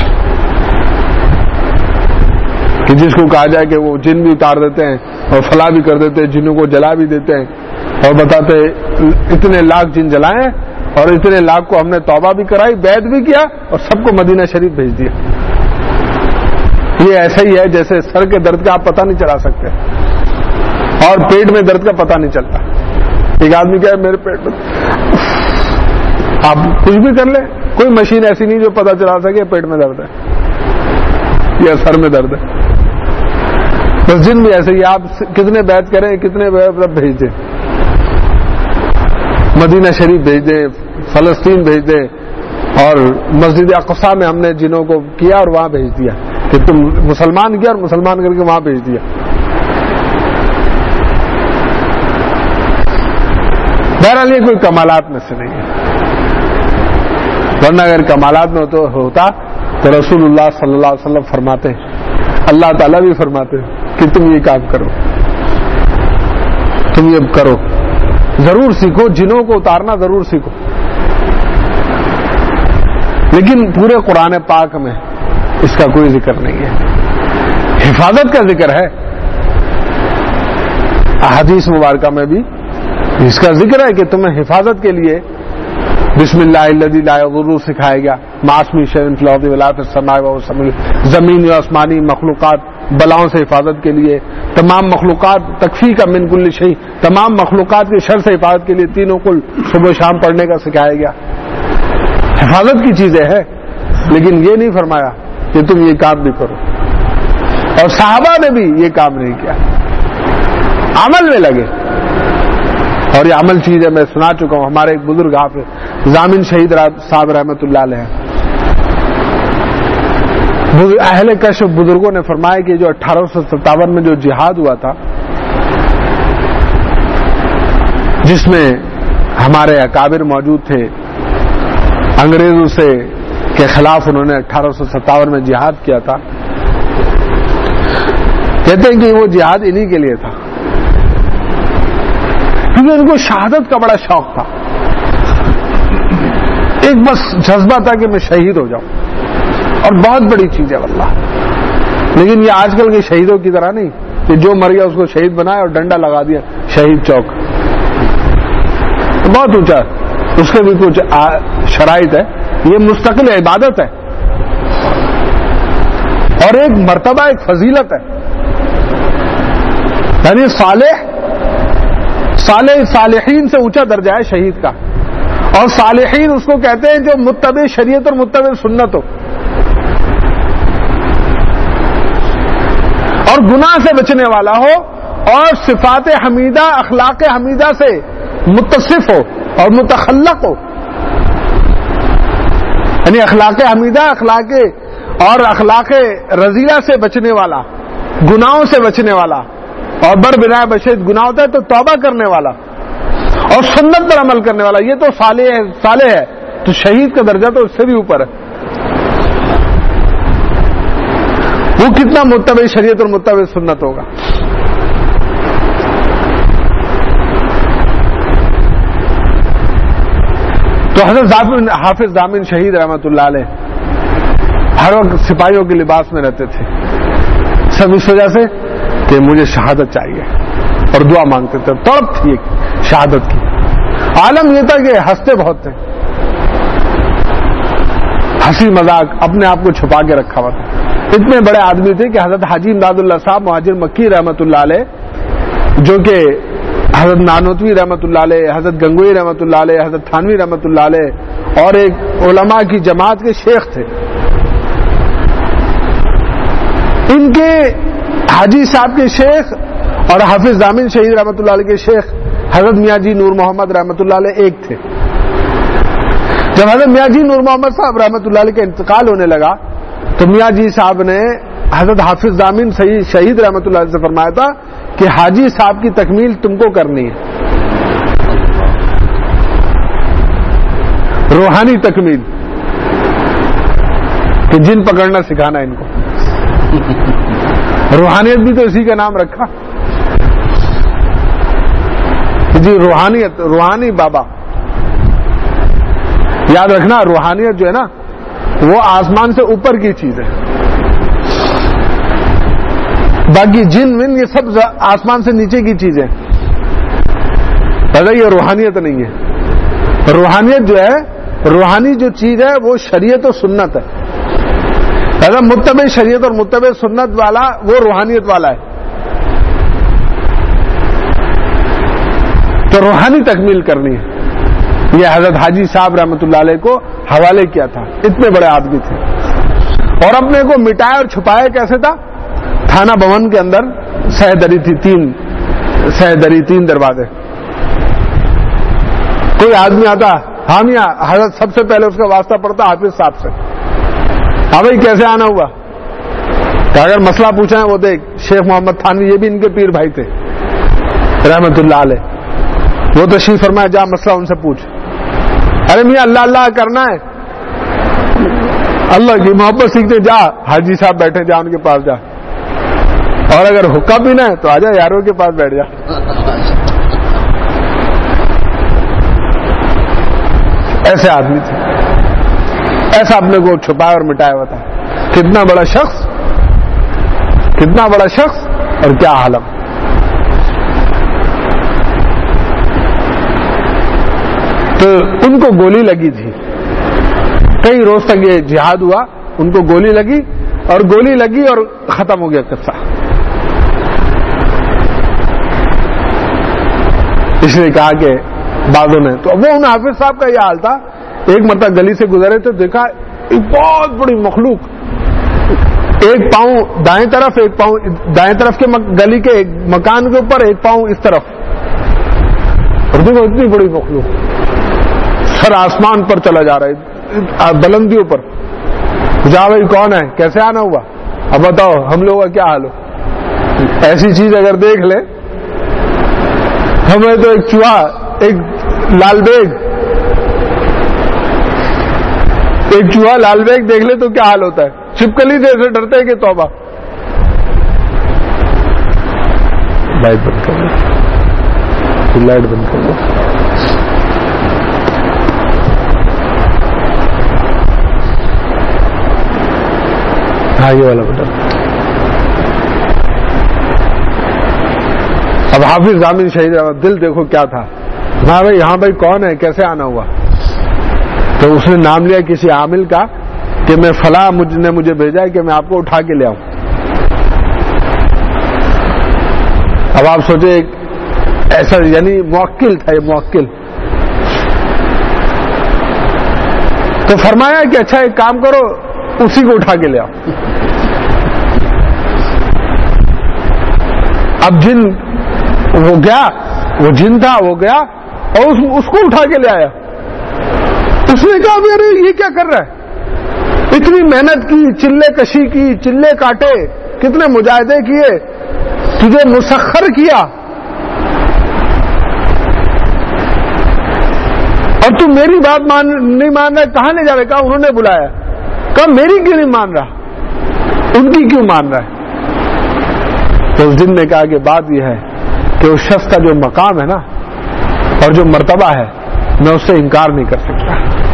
کہ جس کو کہا جائے کہ وہ جن بھی اتار دیتے ہیں اور فلاں بھی کر دیتے ہیں، جنوں کو جلا بھی دیتے ہیں اور بتاتے اتنے لاکھ جن جلائے ہیں اور اتنے لاکھ کو ہم نے توبہ بھی کرائی، بیعت بھی کیا اور سب کو مدینہ شریف بھیج دیا۔ یہ ایسا ہی ہے جیسے سر کے درد کا آپ پتہ نہیں چلا سکتے اور پیٹ میں درد کا پتہ نہیں چلتا۔ ایک آدمی کہا میرے پیٹ میں، آپ کچھ بھی کر لیں، کوئی مشین ایسی نہیں جو پتہ چلا سکے پیٹ میں درد ہے یا سر میں درد ہے۔ بس جن بھی ایسے ہی، آپ کتنے بیعت کریں، کتنے بھیج دیں، مدینہ شریف بھیج دیں، فلسطین بھیج دیں، اور مسجد اقصی میں ہم نے جنوں کو کیا اور وہاں بھیج دیا کہ تم مسلمان کیا اور مسلمان کر کے وہاں بھیج دیا۔ بہرحال یہ کوئی کمالات میں سے نہیں ہے، ورنہ اگر کمالات میں ہوتا تو رسول اللہ صلی اللہ علیہ وسلم فرماتے، اللہ تعالیٰ بھی فرماتے کہ تم یہ کام کرو، تم یہ کرو، ضرور سیکھو، جنوں کو اتارنا ضرور سیکھو. لیکن پورے قرآن پاک میں اس کا کوئی ذکر نہیں ہے. حفاظت کا ذکر ہے، احادیث مبارکہ میں بھی اس کا ذکر ہے کہ تمہیں حفاظت کے لیے بسم اللہ الذی لا یضر سکھایا گیا، معصوم شیء فی الارض ولا فی السماء وهو السمیع، زمین و آسمانی مخلوقات بلاؤں سے حفاظت کے لیے، تمام مخلوقات تکفی کا من کل شیء، تمام مخلوقات کی شر سے حفاظت کے لیے تینوں کل صبح و شام پڑھنے کا سکھایا گیا. حفاظت کی چیزیں ہیں، لیکن یہ نہیں فرمایا کہ تم یہ کام بھی کرو. اور صحابہ نے بھی یہ کام نہیں کیا، عمل میں لگے. اور یہ عمل چیز ہے، میں سنا چکا ہوں. ہمارے ایک بزرگ حافظ ضامن شہید صاحب رحمۃ اللہ علیہ، اہل کشف بزرگوں نے فرمایا کہ جو 1857 میں جو جہاد ہوا تھا، جس میں ہمارے اکابر موجود تھے، انگریزوں سے کے خلاف انہوں نے 1857 میں جہاد کیا تھا. کہتے ہیں کہ وہ جہاد انہی کے لیے تھا، کیونکہ ان کو شہادت کا بڑا شوق تھا. ایک بس جذبہ تھا کہ میں شہید ہو جاؤں، اور بہت بڑی چیز ہے واللہ. لیکن یہ آج کل کے شہیدوں کی طرح نہیں کہ جو مر گیا اس کو شہید بنایا اور ڈنڈا لگا دیا شہید چوک. بہت اونچا، اس کے بھی کچھ شرائط ہے. یہ مستقل عبادت ہے اور ایک مرتبہ، ایک فضیلت ہے. یعنی صالحین سے اونچا درجہ ہے شہید کا. اور صالحین اس کو کہتے ہیں جو متبع شریعت اور متبع سنت ہو، اور گناہ سے بچنے والا ہو، اور صفات حمیدہ، اخلاق حمیدہ سے متصف ہو اور متخلق ہو. یعنی اخلاق حمیدہ، اخلاق رذیلہ سے بچنے والا، گناہوں سے بچنے والا، اور بنا بشید گناہ ہوتا ہے تو توبہ کرنے والا، اور سنت پر عمل کرنے والا. یہ تو صالح ہے. تو شہید کا درجہ تو اس سے بھی اوپر ہے. وہ کتنا متبع شریعت اور متبع سنت ہوگا. تو حضرت حافظ ضامن شہید رحمۃ اللہ علیہ ہر وقت سپاہیوں کے لباس میں رہتے تھے، سب اس وجہ سے کہ مجھے شہادت چاہیے، اور دعا مانگتے تھے. تڑپ تھی ایک شہادت کی. عالم یہ تھا کہ ہنستے بہت تھے، ہنسی مذاق اپنے آپ کو چھپا کے رکھا ہوا تھا. اتنے بڑے آدمی تھے کہ حضرت حاجی امداد اللہ صاحب مہاجر مکی رحمۃ اللہ علیہ، جو کہ حضرت نانوتوی رحمۃ اللہ علیہ، حضرت گنگوئی رحمۃ اللہ علیہ، حضرت تھانوی رحمۃ اللہ علیہ، اور ایک علماء کی جماعت کے شیخ تھے. ان کے حاجی صاحب کے شیخ اور حافظ ضامن شہید رحمۃ اللہ علیہ کے شیخ حضرت میاں جی نور محمد رحمۃ اللہ علیہ ایک تھے. جب حضرت میاں جی نور محمد صاحب رحمۃ اللہ علیہ کا انتقال ہونے لگا تو میاں جی صاحب نے حضرت حافظ ضامن شہید رحمۃ اللہ علیہ سے فرمایا تھا کہ حاجی صاحب کی تکمیل تم کو کرنی ہے، روحانی تکمیل، کہ جن پکڑنا سکھانا ان کو. روحانیت بھی تو اسی کا نام رکھا جی، روحانیت، روحانی بابا. یاد رکھنا، روحانیت جو ہے نا وہ آسمان سے اوپر کی چیز ہے. باقی جن ون یہ سب آسمان سے نیچے کی چیزیں. یہ روحانیت نہیں ہے. روحانیت جو ہے، روحانی جو چیز ہے وہ شریعت و سنت ہے. متبع شریعت اور متبع سنت والا وہ روحانیت والا ہے. تو روحانی تکمیل کرنی ہے. یہ حضرت حاجی صاحب رحمۃ اللہ علیہ کو حوالے کیا تھا. اتنے بڑے آدمی تھے، اور اپنے کو مٹایا اور چھپایا کیسے تھا؟ تھانہ بھون کے اندر سہ دری تھی، تین دروازے. کوئی آدمی آتا، حامیہ حضرت سب سے پہلے اس کا واسطہ پڑتا حافظ صاحب سے. ہاں بھائی کیسے آنا ہوا؟ کہ اگر مسئلہ پوچھا ہے وہ دیکھ شیخ محمد تھانوی، یہ بھی ان کے پیر بھائی تھے رحمت اللہ علیہ. وہ تشریف فرمایا جا مسئلہ ان سے پوچھ. ارے میاں اللہ اللہ کرنا ہے, اللہ کی محبت سیکھتے, جا حاجی صاحب بیٹھے جا ان کے پاس جا, اور اگر حکم پینا ہے تو آجا یاروں کے پاس بیٹھ جا. ایسے آدمی تھے, ایسا اپنے کو چھپایا اور مٹایا ہوا تھا. کتنا بڑا شخص, کتنا بڑا شخص اور کیا عالم. تو ان کو گولی لگی تھی, کئی روز تک یہ جہاد ہوا, ان کو گولی لگی اور گولی لگی اور ختم ہو گیا قصہ. اس نے کہا کہ بعضوں نے, تو وہ ان حافظ صاحب کا یہ حال تھا, ایک مرتبہ گلی سے گزرے تو دیکھا ایک بہت بڑی مخلوق, ایک پاؤں دائیں طرف, ایک پاؤں دائیں طرف کے گلی کے ایک مکان کے اوپر, ایک پاؤں اس طرف, اور دیکھو اتنی بڑی مخلوق, سر آسمان پر چلا جا رہا ہے, بلندیوں پر. جا بھائی کون ہے, کیسے آنا ہوا, اب بتاؤ ہم لوگوں کا کیا حال ہو. ایسی چیز اگر دیکھ لے, ہمیں تو ایک چوہا, ایک لال بیگ, ایک چوہا لال بیگ دیکھ لے تو کیا حال ہوتا ہے, چھپکلی سے ایسے ڈرتے ہیں کہ توبہ. لائٹ بند کر دو, لائٹ بند کر دو. ہاں یہ والا بٹن. اب حافظ ضامن شہید دل دیکھو کیا تھا. ہاں بھائی, ہاں بھائی کون ہے, کیسے آنا ہوا. تو اس نے نام لیا کسی عامل کا کہ میں فلاں نے مجھے بھیجا ہے کہ میں آپ کو اٹھا کے لے آؤں. اب آپ سوچے ایک ایسا, یعنی موکل تھا یہ, موکل. تو فرمایا کہ اچھا ایک کام کرو, اسی کو اٹھا کے لے آؤ. اب جن وہ گیا, وہ جن تھا وہ گیا اور اس کو اٹھا کے لے آیا. اس نے کہا ارے یہ کیا کر رہا ہے, اتنی محنت کی, چلے کشی کی, چلے کاٹے, کتنے مجاہدے کیے, تجھے مسخر کیا, اور تم میری بات نہیں مان رہا. کہاں لے جا رہے, کہا انہوں نے بلایا. کہا میری کیوں نہیں مان رہا, ان کی کیوں مان رہا ہے. تو اس دن نے کہا کہ بات یہ ہے کہ اس شخص کا جو مقام ہے نا اور جو مرتبہ ہے, میں اس سے انکار نہیں کر سکتا.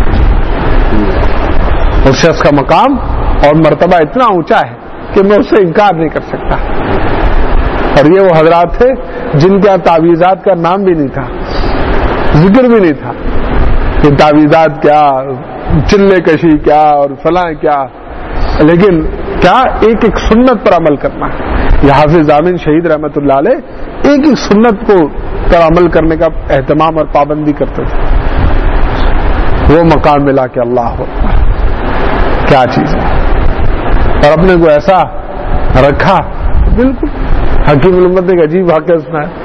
اس شخص کا مقام اور مرتبہ اتنا اونچا ہے کہ میں اس سے انکار نہیں کر سکتا. اور یہ وہ حضرات تھے جن کے تعویذات کا نام بھی نہیں تھا, ذکر بھی نہیں تھا کہ تعویذات کیا, چلے کشی کیا اور فلاں کیا, لیکن کیا ایک ایک سنت پر عمل کرنا. یہ حافظ ضامن شہید رحمت اللہ علیہ ایک ایک سنت کو پر عمل کرنے کا اہتمام اور پابندی کرتے تھے. وہ مقام ملا کہ اللہ اکبر کیا چیز ہے, اور اپنے کو ایسا رکھا. بالکل حکیم الامت نے ایک عجیب واقعہ سنا ہے.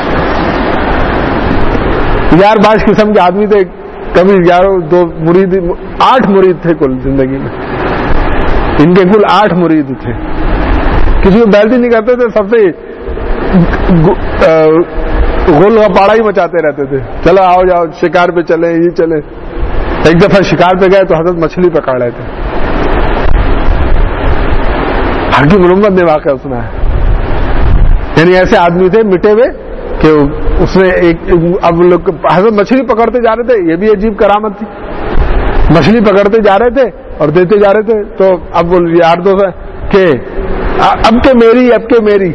یار باش قسم کے آدمی تھے, کبھی 2 مرید, 8 مرید تھے کل زندگی میں. ان کے کل 8 مرید تھے. کسی کو بیلتی نہیں کرتے تھے, سب سے غل غپاڑا ہی مچاتے رہتے تھے. چلو آؤ جاؤ شکار پہ چلیں, یہ چلیں. ایک دفعہ شکار پہ گئے تو حضرت مچھلی پکڑ رہے تھے. حکیم الامت نے واقعہ سنا ہے. یعنی ایسے آدمی تھے مٹے ہوئے کہ اس نے اب لوگ حضرت مچھلی پکڑتے جا رہے تھے. یہ بھی عجیب کرامت تھی. مچھلی پکڑتے جا رہے تھے اور دیتے جا رہے تھے. تو اب وہ یار دوست کہ اب کے میری, اب کے میری,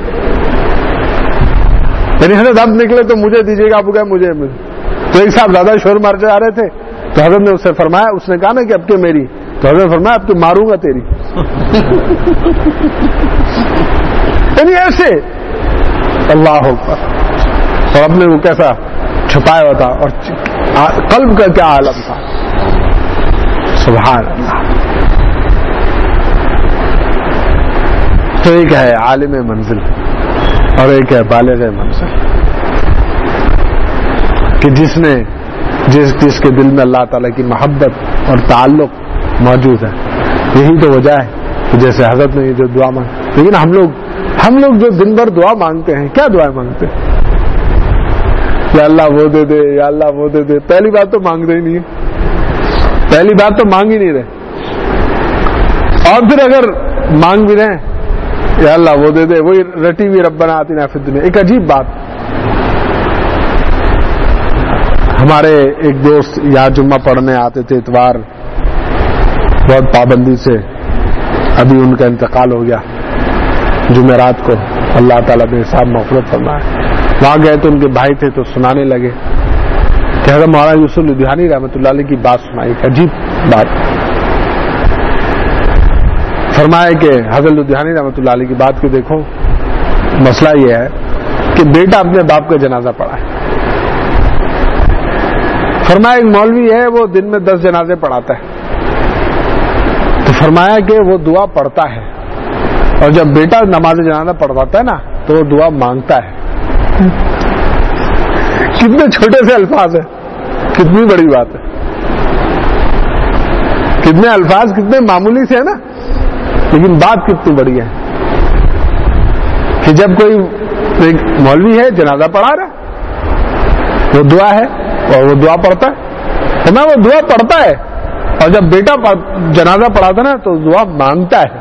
یعنی حضرت اب نکلے تو مجھے دیجیے گا. اب گئے مجھے. تو ایک صاحب زیادہ شور مارتے جا رہے تھے تو حضرت نے اس سے فرمایا, اس نے کہا نا کہ اب کے میری, تو حضرت نے فرمایا اب تو ماروں گا تیری. یعنی ایسے اللہ اکبر. اور اپنے کو کیسا چھپایا ہوا تھا اور قلب کا کیا عالم تھا. سبحان اللہ. تو ایک ہے عالم منزل اور ایک ہے بالغ منزل, کہ جس کے دل میں اللہ تعالیٰ کی محبت اور تعلق موجود ہے. یہی تو وجہ ہے کہ جیسے حضرت نے یہ جو دعا مانگی. لیکن ہم لوگ جو دن بھر دعا مانگتے ہیں, کیا دعائیں مانگتے ہیں. یا اللہ وہ دے دے، یا اللہ وہ دے دے. پہلی بات تو مانگ رہے ہی نہیں ہے، پہلی بات تو مانگ ہی نہیں رہے. اور پھر اگر مانگ بھی رہے یا اللہ وہ دے دے، وہی رٹی ہوئی ربنا آتنا فی الدنیا. ایک عجیب بات، ہمارے ایک دوست یہاں جمعہ پڑھنے آتے تھے اتوار، بہت پابندی سے. ابھی ان کا انتقال ہو گیا جمعرات کو، اللہ تعالیٰ نے حساب مغفرت فرمایا. وہاں گئے تو ان کے بھائی تھے تو سنانے لگے کہ حضرت مولانا یوسف لدھیانی رحمۃ اللہ علیہ کی بات سنائی. ایک عجیب بات فرمایا کہ حضرت لدھیانی رحمۃ اللہ علیہ کی بات کو دیکھو، مسئلہ یہ ہے کہ بیٹا اپنے باپ کا جنازہ پڑھا ہے. فرمایا ایک مولوی ہے وہ دن میں 10 جنازے پڑھاتا ہے. تو فرمایا کہ وہ دعا پڑھتا ہے، اور جب بیٹا نماز جنازہ پڑھواتا ہے نا تو وہ دعا مانگتا ہے. کتنے چھوٹے سے الفاظ ہیں، کتنی بڑی بات ہے. کتنے الفاظ کتنے معمولی سے ہے نا، لیکن بات کتنی بڑی ہے کہ جب کوئی ایک مولوی ہے جنازہ پڑھا رہا، وہ دعا ہے اور وہ دعا پڑھتا ہے. تو میں وہ دعا پڑھتا ہے، اور جب بیٹا جنازہ پڑھاتا نا تو دعا مانگتا ہے.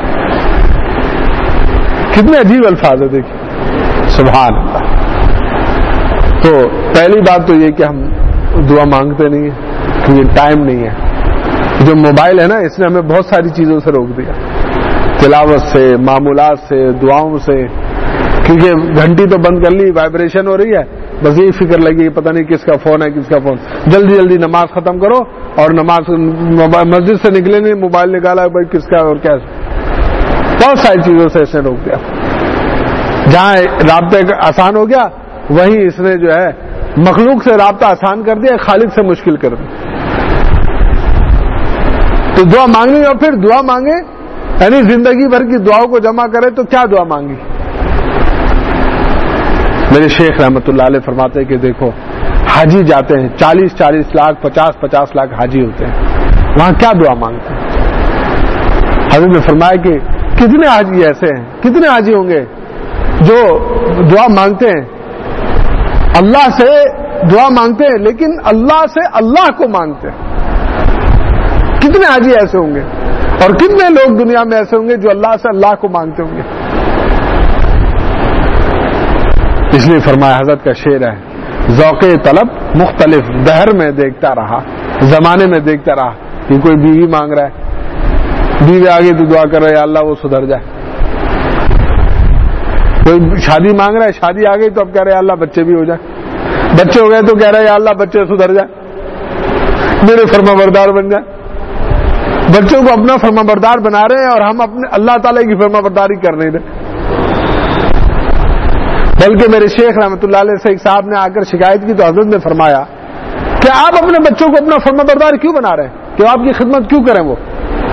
کتنے عجیب الفاظ ہے، دیکھیے سبحان اللہ. تو پہلی بات تو یہ کہ ہم دعا مانگتے نہیں ہیں کیونکہ ٹائم نہیں ہے. جو موبائل ہے نا اس نے ہمیں بہت ساری چیزوں سے روک دیا، تلاوت سے، معمولات سے، دعاؤں سے. کیونکہ گھنٹی تو بند کر لی، وائبریشن ہو رہی ہے، بس یہی فکر لگی پتہ نہیں کس کا فون ہے کس کا فون. جلدی جلدی نماز ختم کرو، اور نماز مسجد سے نکلے نہیں موبائل نکالا بھائی کس کا اور کیا. بہت ساری چیزوں سے اس نے روک دیا. جہاں رابطے آسان ہو گیا وہیں اس نے جو ہے مخلوق سے رابطہ آسان کر دیا، خالق سے مشکل کر دیا. تو دعا مانگنی، اور پھر دعا مانگے یعنی زندگی بھر کی دعاؤں کو جمع کرے تو کیا دعا مانگی. میرے شیخ رحمت اللہ علیہ فرماتے ہیں کہ دیکھو حاجی جاتے ہیں 40 لاکھ 50 لاکھ حاجی ہوتے ہیں، وہاں کیا دعا مانگتے ہیں. حضرت نے فرمایا کہ کتنے حاجی ایسے ہیں، کتنے حاجی ہوں گے جو دعا مانگتے ہیں، اللہ سے دعا مانگتے ہیں لیکن اللہ سے اللہ کو مانگتے ہیں. کتنے حاجی ایسے ہوں گے، اور کتنے لوگ دنیا میں ایسے ہوں گے جو اللہ سے اللہ کو مانگتے ہوں گے. اس لیے فرمایا حضرت کا شعر ہے، ذوق طلب مختلف دہر میں دیکھتا رہا، زمانے میں دیکھتا رہا کہ کوئی بیوی مانگ رہا ہے، بیوی آگے تو دعا کر رہا ہے یا اللہ وہ سدھر جائے. کوئی شادی مانگ رہا ہے، شادی آ گئی تو اب کہہ رہے ہیں اللہ بچے بھی ہو جائے. بچے ہو گئے تو کہہ رہے ہیں یا اللہ بچے سدھر جائے، میرے فرما بردار بن جائے. بچوں کو اپنا فرما بردار بنا رہے ہیں اور ہم اپنے اللہ تعالیٰ کی فرما برداری کر نہیں رہے. بلکہ میرے شیخ رحمت اللہ علیہ سے ایک صاحب نے آ کر شکایت کی تو حضرت نے فرمایا کہ آپ اپنے بچوں کو اپنا فرما بردار کیوں بنا رہے ہیں، کہ آپ کی خدمت کیوں کریں. وہ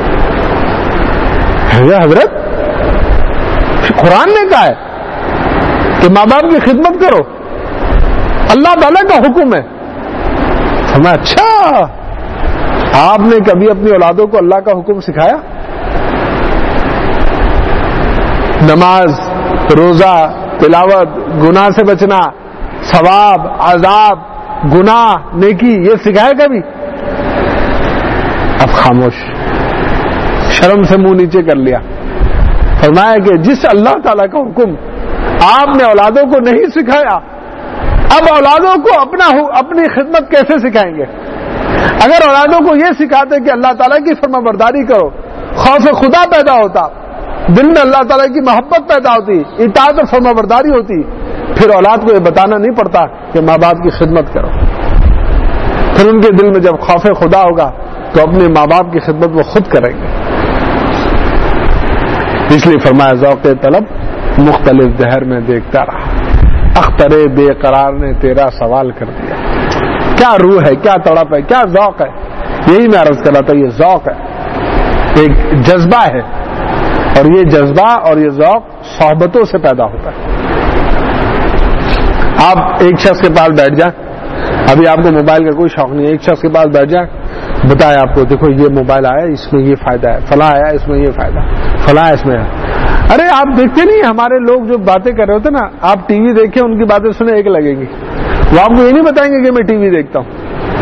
حضرت قرآن نے کہا ہے کہ ماں باپ کی خدمت کرو، اللہ تعالیٰ کا حکم ہے. فرمایا اچھا آپ نے کبھی اپنی اولادوں کو اللہ کا حکم سکھایا؟ نماز، روزہ، تلاوت، گناہ سے بچنا، ثواب، عذاب، گناہ، نیکی، یہ سکھایا کبھی؟ اب خاموش، شرم سے منہ نیچے کر لیا. فرمایا کہ جس اللہ تعالیٰ کا حکم آپ نے اولادوں کو نہیں سکھایا، اب اولادوں کو اپنی خدمت کیسے سکھائیں گے؟ اگر اولادوں کو یہ سکھاتے کہ اللہ تعالیٰ کی فرما برداری کرو، خوف خدا پیدا ہوتا، دل میں اللہ تعالیٰ کی محبت پیدا ہوتی، اطاعت اور فرما برداری ہوتی، پھر اولاد کو یہ بتانا نہیں پڑتا کہ ماں باپ کی خدمت کرو. پھر ان کے دل میں جب خوف خدا ہوگا تو اپنے ماں باپ کی خدمت وہ خود کریں گے. اس لیے فرمایا ذوق طلب مختلف دہر میں دیکھتا رہا، اختر بے قرار نے تیرا سوال کر دیا. کیا روح ہے، کیا تڑپ ہے، کیا ذوق ہے. یہی میں عرض کر رہا تھا، یہ ذوق ہے، ایک جذبہ ہے، اور یہ جذبہ اور یہ ذوق صحبتوں سے پیدا ہوتا ہے. آپ ایک شخص کے پاس بیٹھ جائیں، ابھی آپ کو موبائل کا کوئی شوق نہیں ہے، ایک شخص کے پاس بیٹھ جائیں، بتائے آپ کو دیکھو یہ موبائل آیا اس میں یہ فائدہ ہے، فلاں آیا اس میں یہ فائدہ، فلاں اس میں ہے. ارے آپ دیکھتے نہیں ہمارے لوگ جو باتیں کر رہے ہوتے نا، آپ ٹی وی دیکھیں ان کی باتیں سنیں ایک لگے گی، وہ آپ کو یہ نہیں بتائیں گے کہ میں ٹی وی دیکھتا ہوں،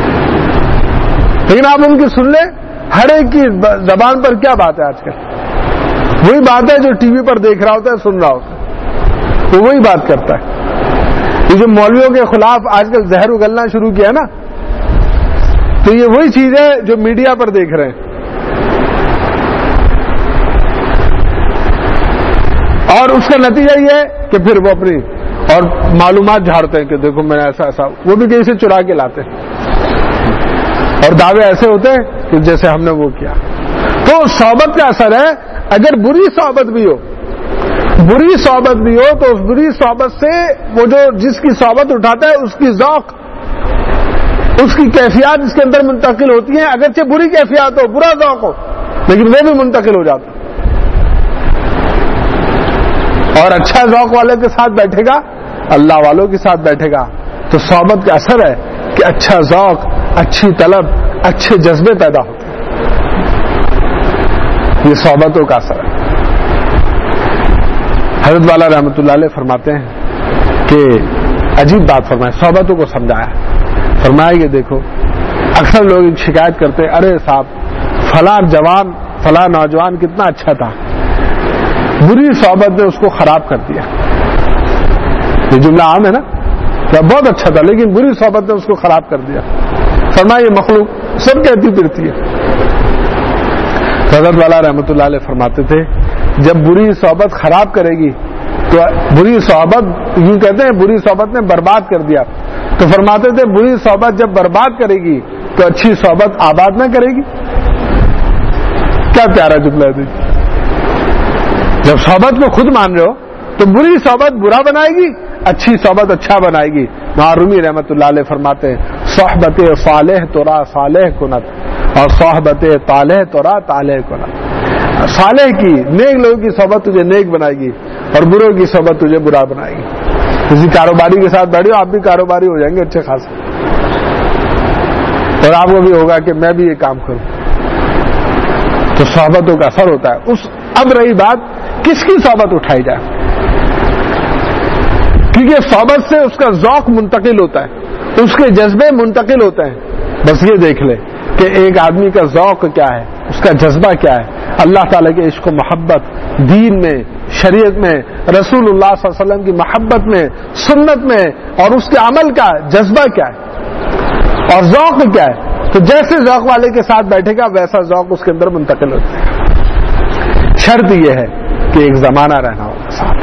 لیکن آپ ان کی سن لیں، ہر ایک کی زبان پر کیا بات ہے آج کل؟ وہی بات ہے جو ٹی وی پر دیکھ رہا ہوتا ہے، سن رہا ہوتا ہے، وہ وہی بات کرتا ہے۔ یہ جو مولویوں کے خلاف آج کل زہر اگلنا شروع کیا نا، تو یہ وہی چیز ہے جو میڈیا پر دیکھ رہے ہیں، اور اس کا نتیجہ یہ ہے کہ پھر وہ اپنی اور معلومات جھاڑتے ہیں کہ دیکھو میں نے ایسا ایسا، وہ بھی کہیں سے چرا کے لاتے ہیں، اور دعوے ایسے ہوتے ہیں کہ جیسے ہم نے وہ کیا۔ تو صحبت کا اثر ہے، اگر بری صحبت بھی ہو تو اس بری صحبت سے وہ جو جس کی صحبت اٹھاتا ہے اس کی ذوق، اس کی کیفیات اس کے اندر منتقل ہوتی ہیں، اگرچہ بری کیفیات ہو، برا ذوق ہو، لیکن وہ بھی منتقل ہو جاتا ہے۔ اور اچھا ذوق والے کے ساتھ بیٹھے گا، اللہ والوں کے ساتھ بیٹھے گا، تو صحبت کا اثر ہے کہ اچھا ذوق، اچھی طلب، اچھے جذبے پیدا ہوتے ہیں۔ یہ صحبتوں کا اثر ہے۔ حضرت والا رحمۃ اللہ علیہ فرماتے ہیں کہ عجیب بات فرمائے، صحبتوں کو سمجھایا، فرمایا یہ دیکھو اکثر لوگ شکایت کرتے ہیں، ارے صاحب فلاں جوان فلاں نوجوان کتنا اچھا تھا، بری صحبت نے اس کو خراب کر دیا۔ یہ جملہ عام ہے نا، کہ بہت اچھا تھا لیکن بری صحبت نے اس کو خراب کر دیا۔ فرمایا یہ مخلوق سب کہتی پھرتی ہے۔ حضرت والا رحمۃ اللہ علیہ فرماتے تھے جب بری صحبت خراب کرے گی تو بری صحبت، یوں کہتے ہیں بری صحبت نے برباد کر دیا، تو فرماتے تھے بری صحبت جب برباد کرے گی تو اچھی صحبت آباد نہ کرے گی۔ کیا پیارا جملہ ہے۔ جب صحبت کو خود مان رہے ہو تو بری صحبت برا بنائے گی، اچھی صحبت اچھا بنائے گی۔ معرومی رحمۃ اللہ علیہ فرماتے ہیں صحبت صالح تورا صالح کنت اور صحبت طالح تورا طالح کنت۔ صالح کی، نیک لوگوں کی صحبت تجھے نیک بنائے گی اور بروں کی صحبت تجھے برا بنائے گی۔ کسی کاروباری کے ساتھ بیٹھو، آپ بھی کاروباری ہو جائیں گے اچھے خاصے، اور آپ کو بھی ہوگا کہ میں بھی یہ کام کروں۔ تو صحبتوں کا اثر ہوتا ہے۔ اب رہی بات کس کی صحبت اٹھائی جائے، کیونکہ صحبت سے اس کا ذوق منتقل ہوتا ہے، اس کے جذبے منتقل ہوتے ہیں۔ بس یہ دیکھ لے کہ ایک آدمی کا ذوق کیا ہے، اس کا جذبہ کیا ہے، اللہ تعالیٰ کے عشق و محبت، دین میں، شریعت میں، رسول اللہ صلی اللہ علیہ وسلم کی محبت میں، سنت میں، اور اس کے عمل کا جذبہ کیا ہے اور ذوق کیا ہے۔ تو جیسے ذوق والے کے ساتھ بیٹھے گا ویسا ذوق اس کے اندر منتقل ہوتا ہے۔ شرط یہ ہے کہ ایک زمانہ رہنا ہوگا ساتھ،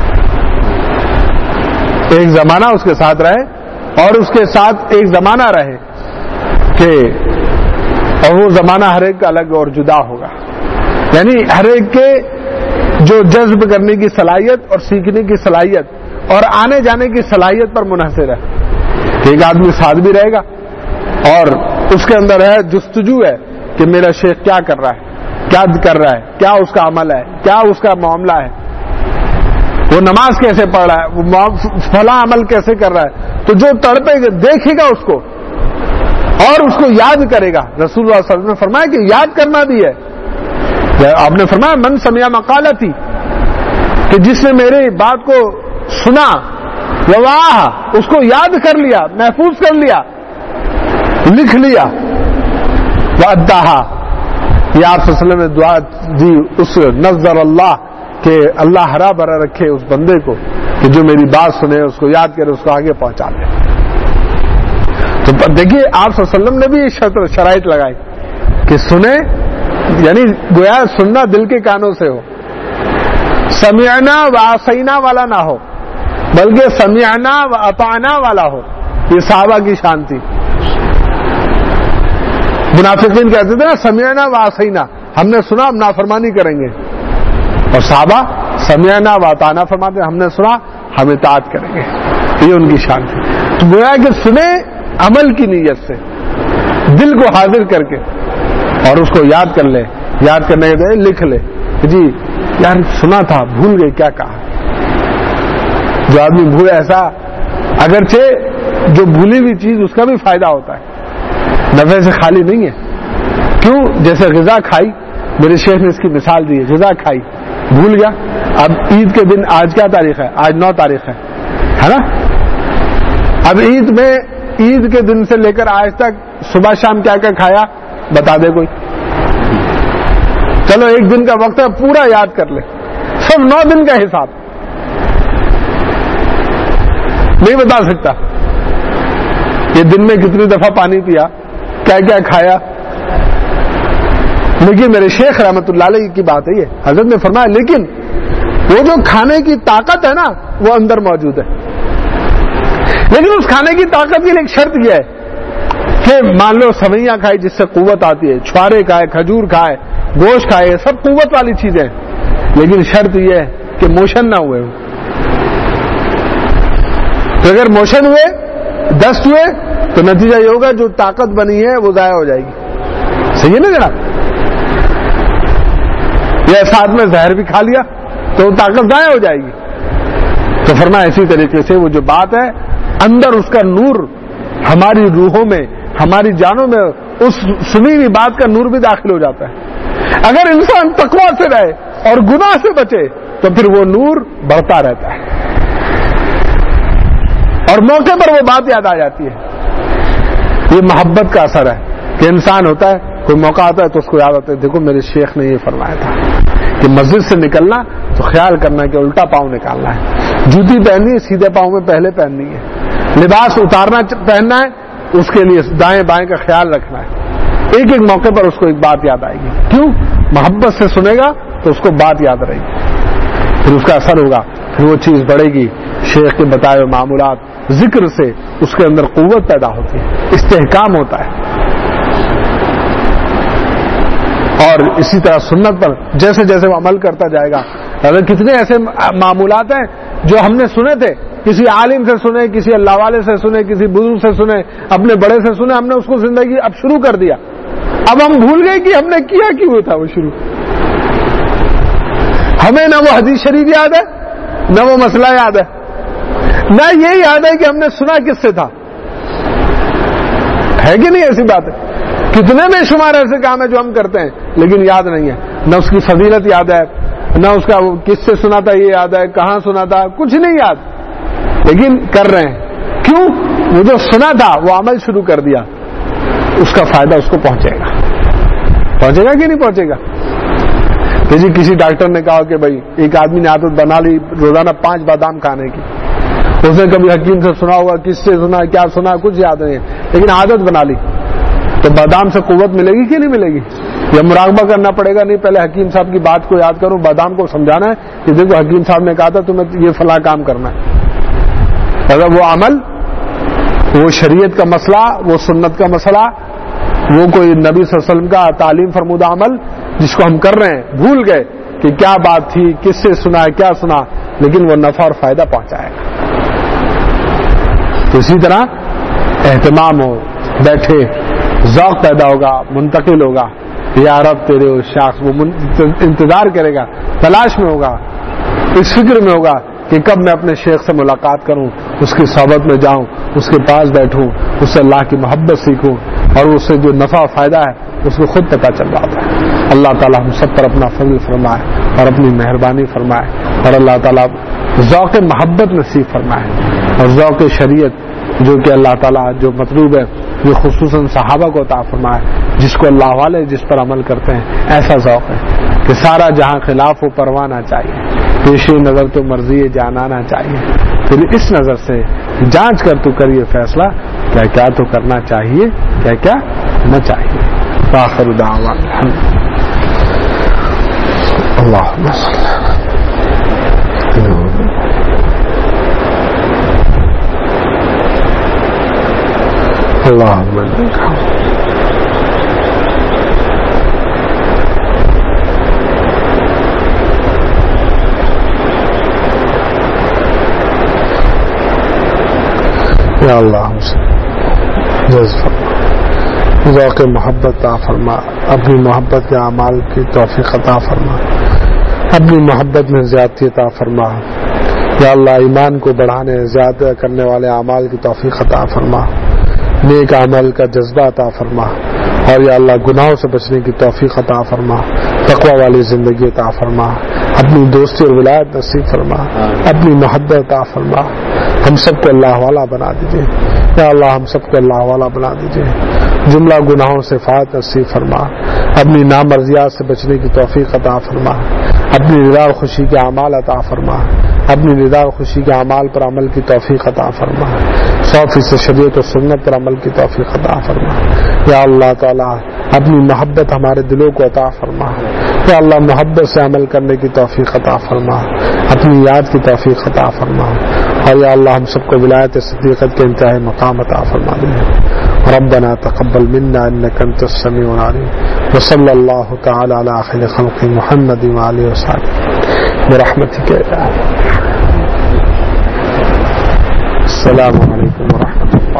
ایک زمانہ اس کے ساتھ رہے، اور اس کے ساتھ ایک زمانہ رہے کہ اور وہ زمانہ ہر ایک کا الگ اور جدا ہوگا، یعنی ہر ایک کے جو جذب کرنے کی صلاحیت اور سیکھنے کی صلاحیت اور آنے جانے کی صلاحیت پر منحصر ہے۔ ایک آدمی ساتھ بھی رہے گا اور اس کے اندر ہے جستجو ہے کہ میرا شیخ کیا کر رہا ہے، کیا کر رہا ہے، کیا اس کا عمل ہے، کیا اس کا معاملہ ہے، وہ نماز کیسے پڑھ رہا ہے، وہ فلاں عمل کیسے کر رہا ہے۔ تو جو تڑپے گا دیکھے گا اس کو اور اس کو یاد کرے گا۔ رسول اللہ صلی اللہ علیہ وسلم نے فرمایا کہ یاد کرنا بھی ہے۔ آپ نے فرمایا من سمع مقالتی، کہ جس نے میری بات کو سنا، وواہ اس کو یاد کر لیا، محفوظ کر لیا، لکھ لیا، واداہا، یہ آپ صلی اللہ علیہ وسلم نے دعا دی اس نظر اللہ کہ اللہ ہرا بھرا رکھے اس بندے کو کہ جو میری بات سنے، اس کو یاد کرے، اس کو آگے پہنچا دے۔ تو دیکھیے آپ صلی اللہ علیہ وسلم نے بھی شرائط لگائی کہ سنے، یعنی گویا سننا دل کے کانوں سے ہو، سمعنا و عصینا والا نہ ہو، بلکہ سمعنا و اطعنا والا ہو۔ یہ صحابہ کی شان تھی۔ منافقین کہتے تھے نا سمعنا و عصینا، ہم نے سنا، ہم نافرمانی کریں گے، اور صحابہ سمعنا و اطعنا فرماتے ہم نے سنا، ہم اطاعت کریں گے۔ یہ ان کی شان تھی۔ تو گویا کہ سنے عمل کی نیت سے، دل کو حاضر کر کے، اور اس کو یاد کر لے، یاد کرنے کے لکھ لے کہ جی یار سنا تھا، بھول گئے کیا کہا۔ جو آدمی بھول، ایسا اگرچہ جو بھولی ہوئی چیز اس کا بھی فائدہ ہوتا ہے، نفع سے خالی نہیں ہے۔ کیوں؟ جیسے غذا کھائی، میرے شیخ نے اس کی مثال دی ہے، غذا کھائی بھول گیا، اب عید کے دن آج کیا تاریخ ہے؟ آج 9 تاریخ ہے نا؟ اب عید میں عید کے دن سے لے کر آج تک صبح شام کیا کیا کھایا بتا دے کوئی. چلو ایک دن کا وقت ہے, پورا یاد کر لے, سب 9 دن کا حساب نہیں بتا سکتا. یہ دن میں کتنی دفعہ پانی پیا, کیا کیا کھایا. لیکن میرے شیخ رحمت اللہ علیہ کی بات ہے, یہ حضرت نے فرمایا لیکن وہ جو کھانے کی طاقت ہے نا وہ اندر موجود ہے. لیکن اس کھانے کی طاقت کے لیے ایک شرط یہ ہے کہ مان لو سویاں کھائے جس سے قوت آتی ہے, چھوارے کھائے, کھجور کھائے, گوشت کھائے, سب قوت والی چیزیں ہیں. لیکن شرط یہ ہے کہ موشن نہ ہوئے. تو اگر موشن ہوئے, دست ہوئے, تو نتیجہ یہ ہوگا جو طاقت بنی ہے وہ ضائع ہو جائے گی. صحیح ہے نا جناب؟ یا ساتھ میں زہر بھی کھا لیا تو وہ طاقت ضائع ہو جائے گی. تو فرمایا اسی طریقے سے وہ جو بات ہے اندر اس کا نور ہماری روحوں میں, ہماری جانوں میں اس سنی ہوئی بات کا نور بھی داخل ہو جاتا ہے. اگر انسان تقویٰ سے رہے اور گناہ سے بچے تو پھر وہ نور بڑھتا رہتا ہے اور موقع پر وہ بات یاد آ جاتی ہے. یہ محبت کا اثر ہے کہ انسان ہوتا ہے, کوئی موقع آتا ہے تو اس کو یاد آتا ہے دیکھو میرے شیخ نے یہ فرمایا تھا کہ مسجد سے نکلنا تو خیال کرنا کہ الٹا پاؤں نکالنا ہے, جوتی پہننی ہے سیدھے پاؤں میں پہلے پہننی ہے, لباس اتارنا پہننا ہے اس کے لیے دائیں بائیں کا خیال رکھنا ہے. ایک ایک موقع پر اس کو ایک بات یاد آئے گی. کیوں؟ محبت سے سنے گا تو اس کو بات یاد رہے گی, پھر اس کا اثر ہوگا, پھر وہ چیز بڑھے گی. شیخ کے بتائے ہوئے معمولات ذکر سے اس کے اندر قوت پیدا ہوتی ہے, استحکام ہوتا ہے. اور اسی طرح سنت پر جیسے جیسے وہ عمل کرتا جائے گا, اگر کتنے ایسے معمولات ہیں جو ہم نے سنے تھے, کسی عالم سے سنے, کسی اللہ والے سے سنے, کسی بزرگ سے سنے, اپنے بڑے سے سنے, ہم نے اس کو زندگی اب شروع کر دیا, اب ہم بھول گئے کہ ہم نے کیا کیوں تھا وہ شروع. ہمیں نہ وہ حدیث شریف یاد ہے, نہ وہ مسئلہ یاد ہے, نہ یہ یاد ہے کہ ہم نے سنا کس سے تھا. ہے کہ نہیں ایسی بات ہے؟ کتنے بے شمار ایسے کام ہیں جو ہم کرتے ہیں لیکن یاد نہیں ہے, نہ اس کی فضیلت یاد ہے, نہ اس کا کس سے سنا تھا یہ یاد ہے, کہاں سنا تھا, کچھ نہیں یاد, لیکن کر رہے ہیں. کیوں؟ وہ جو سنا تھا وہ عمل شروع کر دیا, اس کا فائدہ اس کو پہنچے گا. پہنچے گا کہ نہیں پہنچے گا؟ کہ جی کسی ڈاکٹر نے کہا کہ بھائی ایک آدمی نے عادت بنا لی روزانہ 5 بادام کھانے کی, اس نے کبھی حکیم سے سنا ہوگا, کس سے سنا, کیا سنا, کچھ یاد نہیں ہے, لیکن عادت بنا لی, تو بادام سے قوت ملے گی کہ نہیں ملے گی؟ یا مراقبہ کرنا پڑے گا, نہیں پہلے حکیم صاحب کی بات کو یاد کروں, بادام کو سمجھانا ہے کہ دیکھو حکیم صاحب نے کہا تھا تمہیں یہ فلاں کام کرنا ہے. اگر وہ عمل, وہ شریعت کا مسئلہ, وہ سنت کا مسئلہ, وہ کوئی نبی صلی اللہ علیہ وسلم کا تعلیم فرمودہ عمل جس کو ہم کر رہے ہیں, بھول گئے کہ کیا بات تھی, کس سے سنا ہے, کیا سنا, لیکن وہ نفع اور فائدہ پہنچائے گا. تو اسی طرح اہتمام ہو, بیٹھے, ذوق پیدا ہوگا, منتقل ہوگا, یا رب تیرے شخص, وہ انتظار کرے گا, تلاش میں ہوگا, اس فکر میں ہوگا کہ کب میں اپنے شیخ سے ملاقات کروں, اس کی صحبت میں جاؤں, اس کے پاس بیٹھوں, اس سے اللہ کی محبت سیکھوں, اور اس سے جو نفع فائدہ ہے اس کو خود پتہ چل جاتا ہے. اللہ تعالیٰ ہم سب پر اپنا فضل فرمائے اور اپنی مہربانی فرمائے, اور اللہ تعالیٰ ذوق محبت نصیب فرمائے, اور ذوق شریعت جو کہ اللہ تعالیٰ جو مطلوب ہے جو خصوصاً صحابہ کو عطا فرمائے, جس کو اللہ والے جس پر عمل کرتے ہیں ایسا ذوق ہے کہ سارا جہاں خلاف و پروانا چاہیے, پیش نظر تو مرضی جانانا چاہیے, پھر اس نظر سے جانچ کر تو کریے فیصلہ کیا کیا تو کرنا چاہیے, کیا کیا نہ چاہیے. آخر دعوانا اللہم صلی اللہم یا اللہ ذوق محبت عطا فرما, اپنی محبت کے اعمال کی توفیق عطا فرما, اپنی محبت میں زیادتی عطا فرما. یا اللہ ایمان کو بڑھانے زیادہ کرنے والے اعمال کی توفیق عطا فرما, نیک عمل کا جذبہ عطا فرما, اور یا اللہ گناہوں سے بچنے کی توفیق عطا فرما، تقوی والی زندگی عطا فرما، اپنی دوستی اور ولایت نصیب فرما، اپنی محبت عطا فرما، ہم سب کو اللہ والا بنا دیجیے یا اللہ، ہم سب کو اللہ والا بنا دیجیے، جملہ گناہوں سے فات نصیب فرما، اپنی نامرضیات سے بچنے کی توفیق عطا فرما، اپنی رضا و خوشی کے اعمال عطا فرما، اپنی رضا و خوشی کے اعمال پر عمل کی توفیق عطا فرما، 100% شریعت و سنت پر عمل کی توفیق عطا فرما یا اللہ تعالی، اپنی محبت ہمارے دلوں کو عطا فرما یا اللہ، محبت سے عمل کرنے کی توفیق عطا فرما، اپنی یاد کی توفیق عطا فرما، اور یا اللہ ہم سب کو ولایت صدیقت کے انتہائی مقام عطا فرما دے۔ ربنا تقبل منا انك انت السميع العليم، وصلى الله تعالى على خير خلق محمد وآله وصحبه برحمتك يا السلام علیکم۔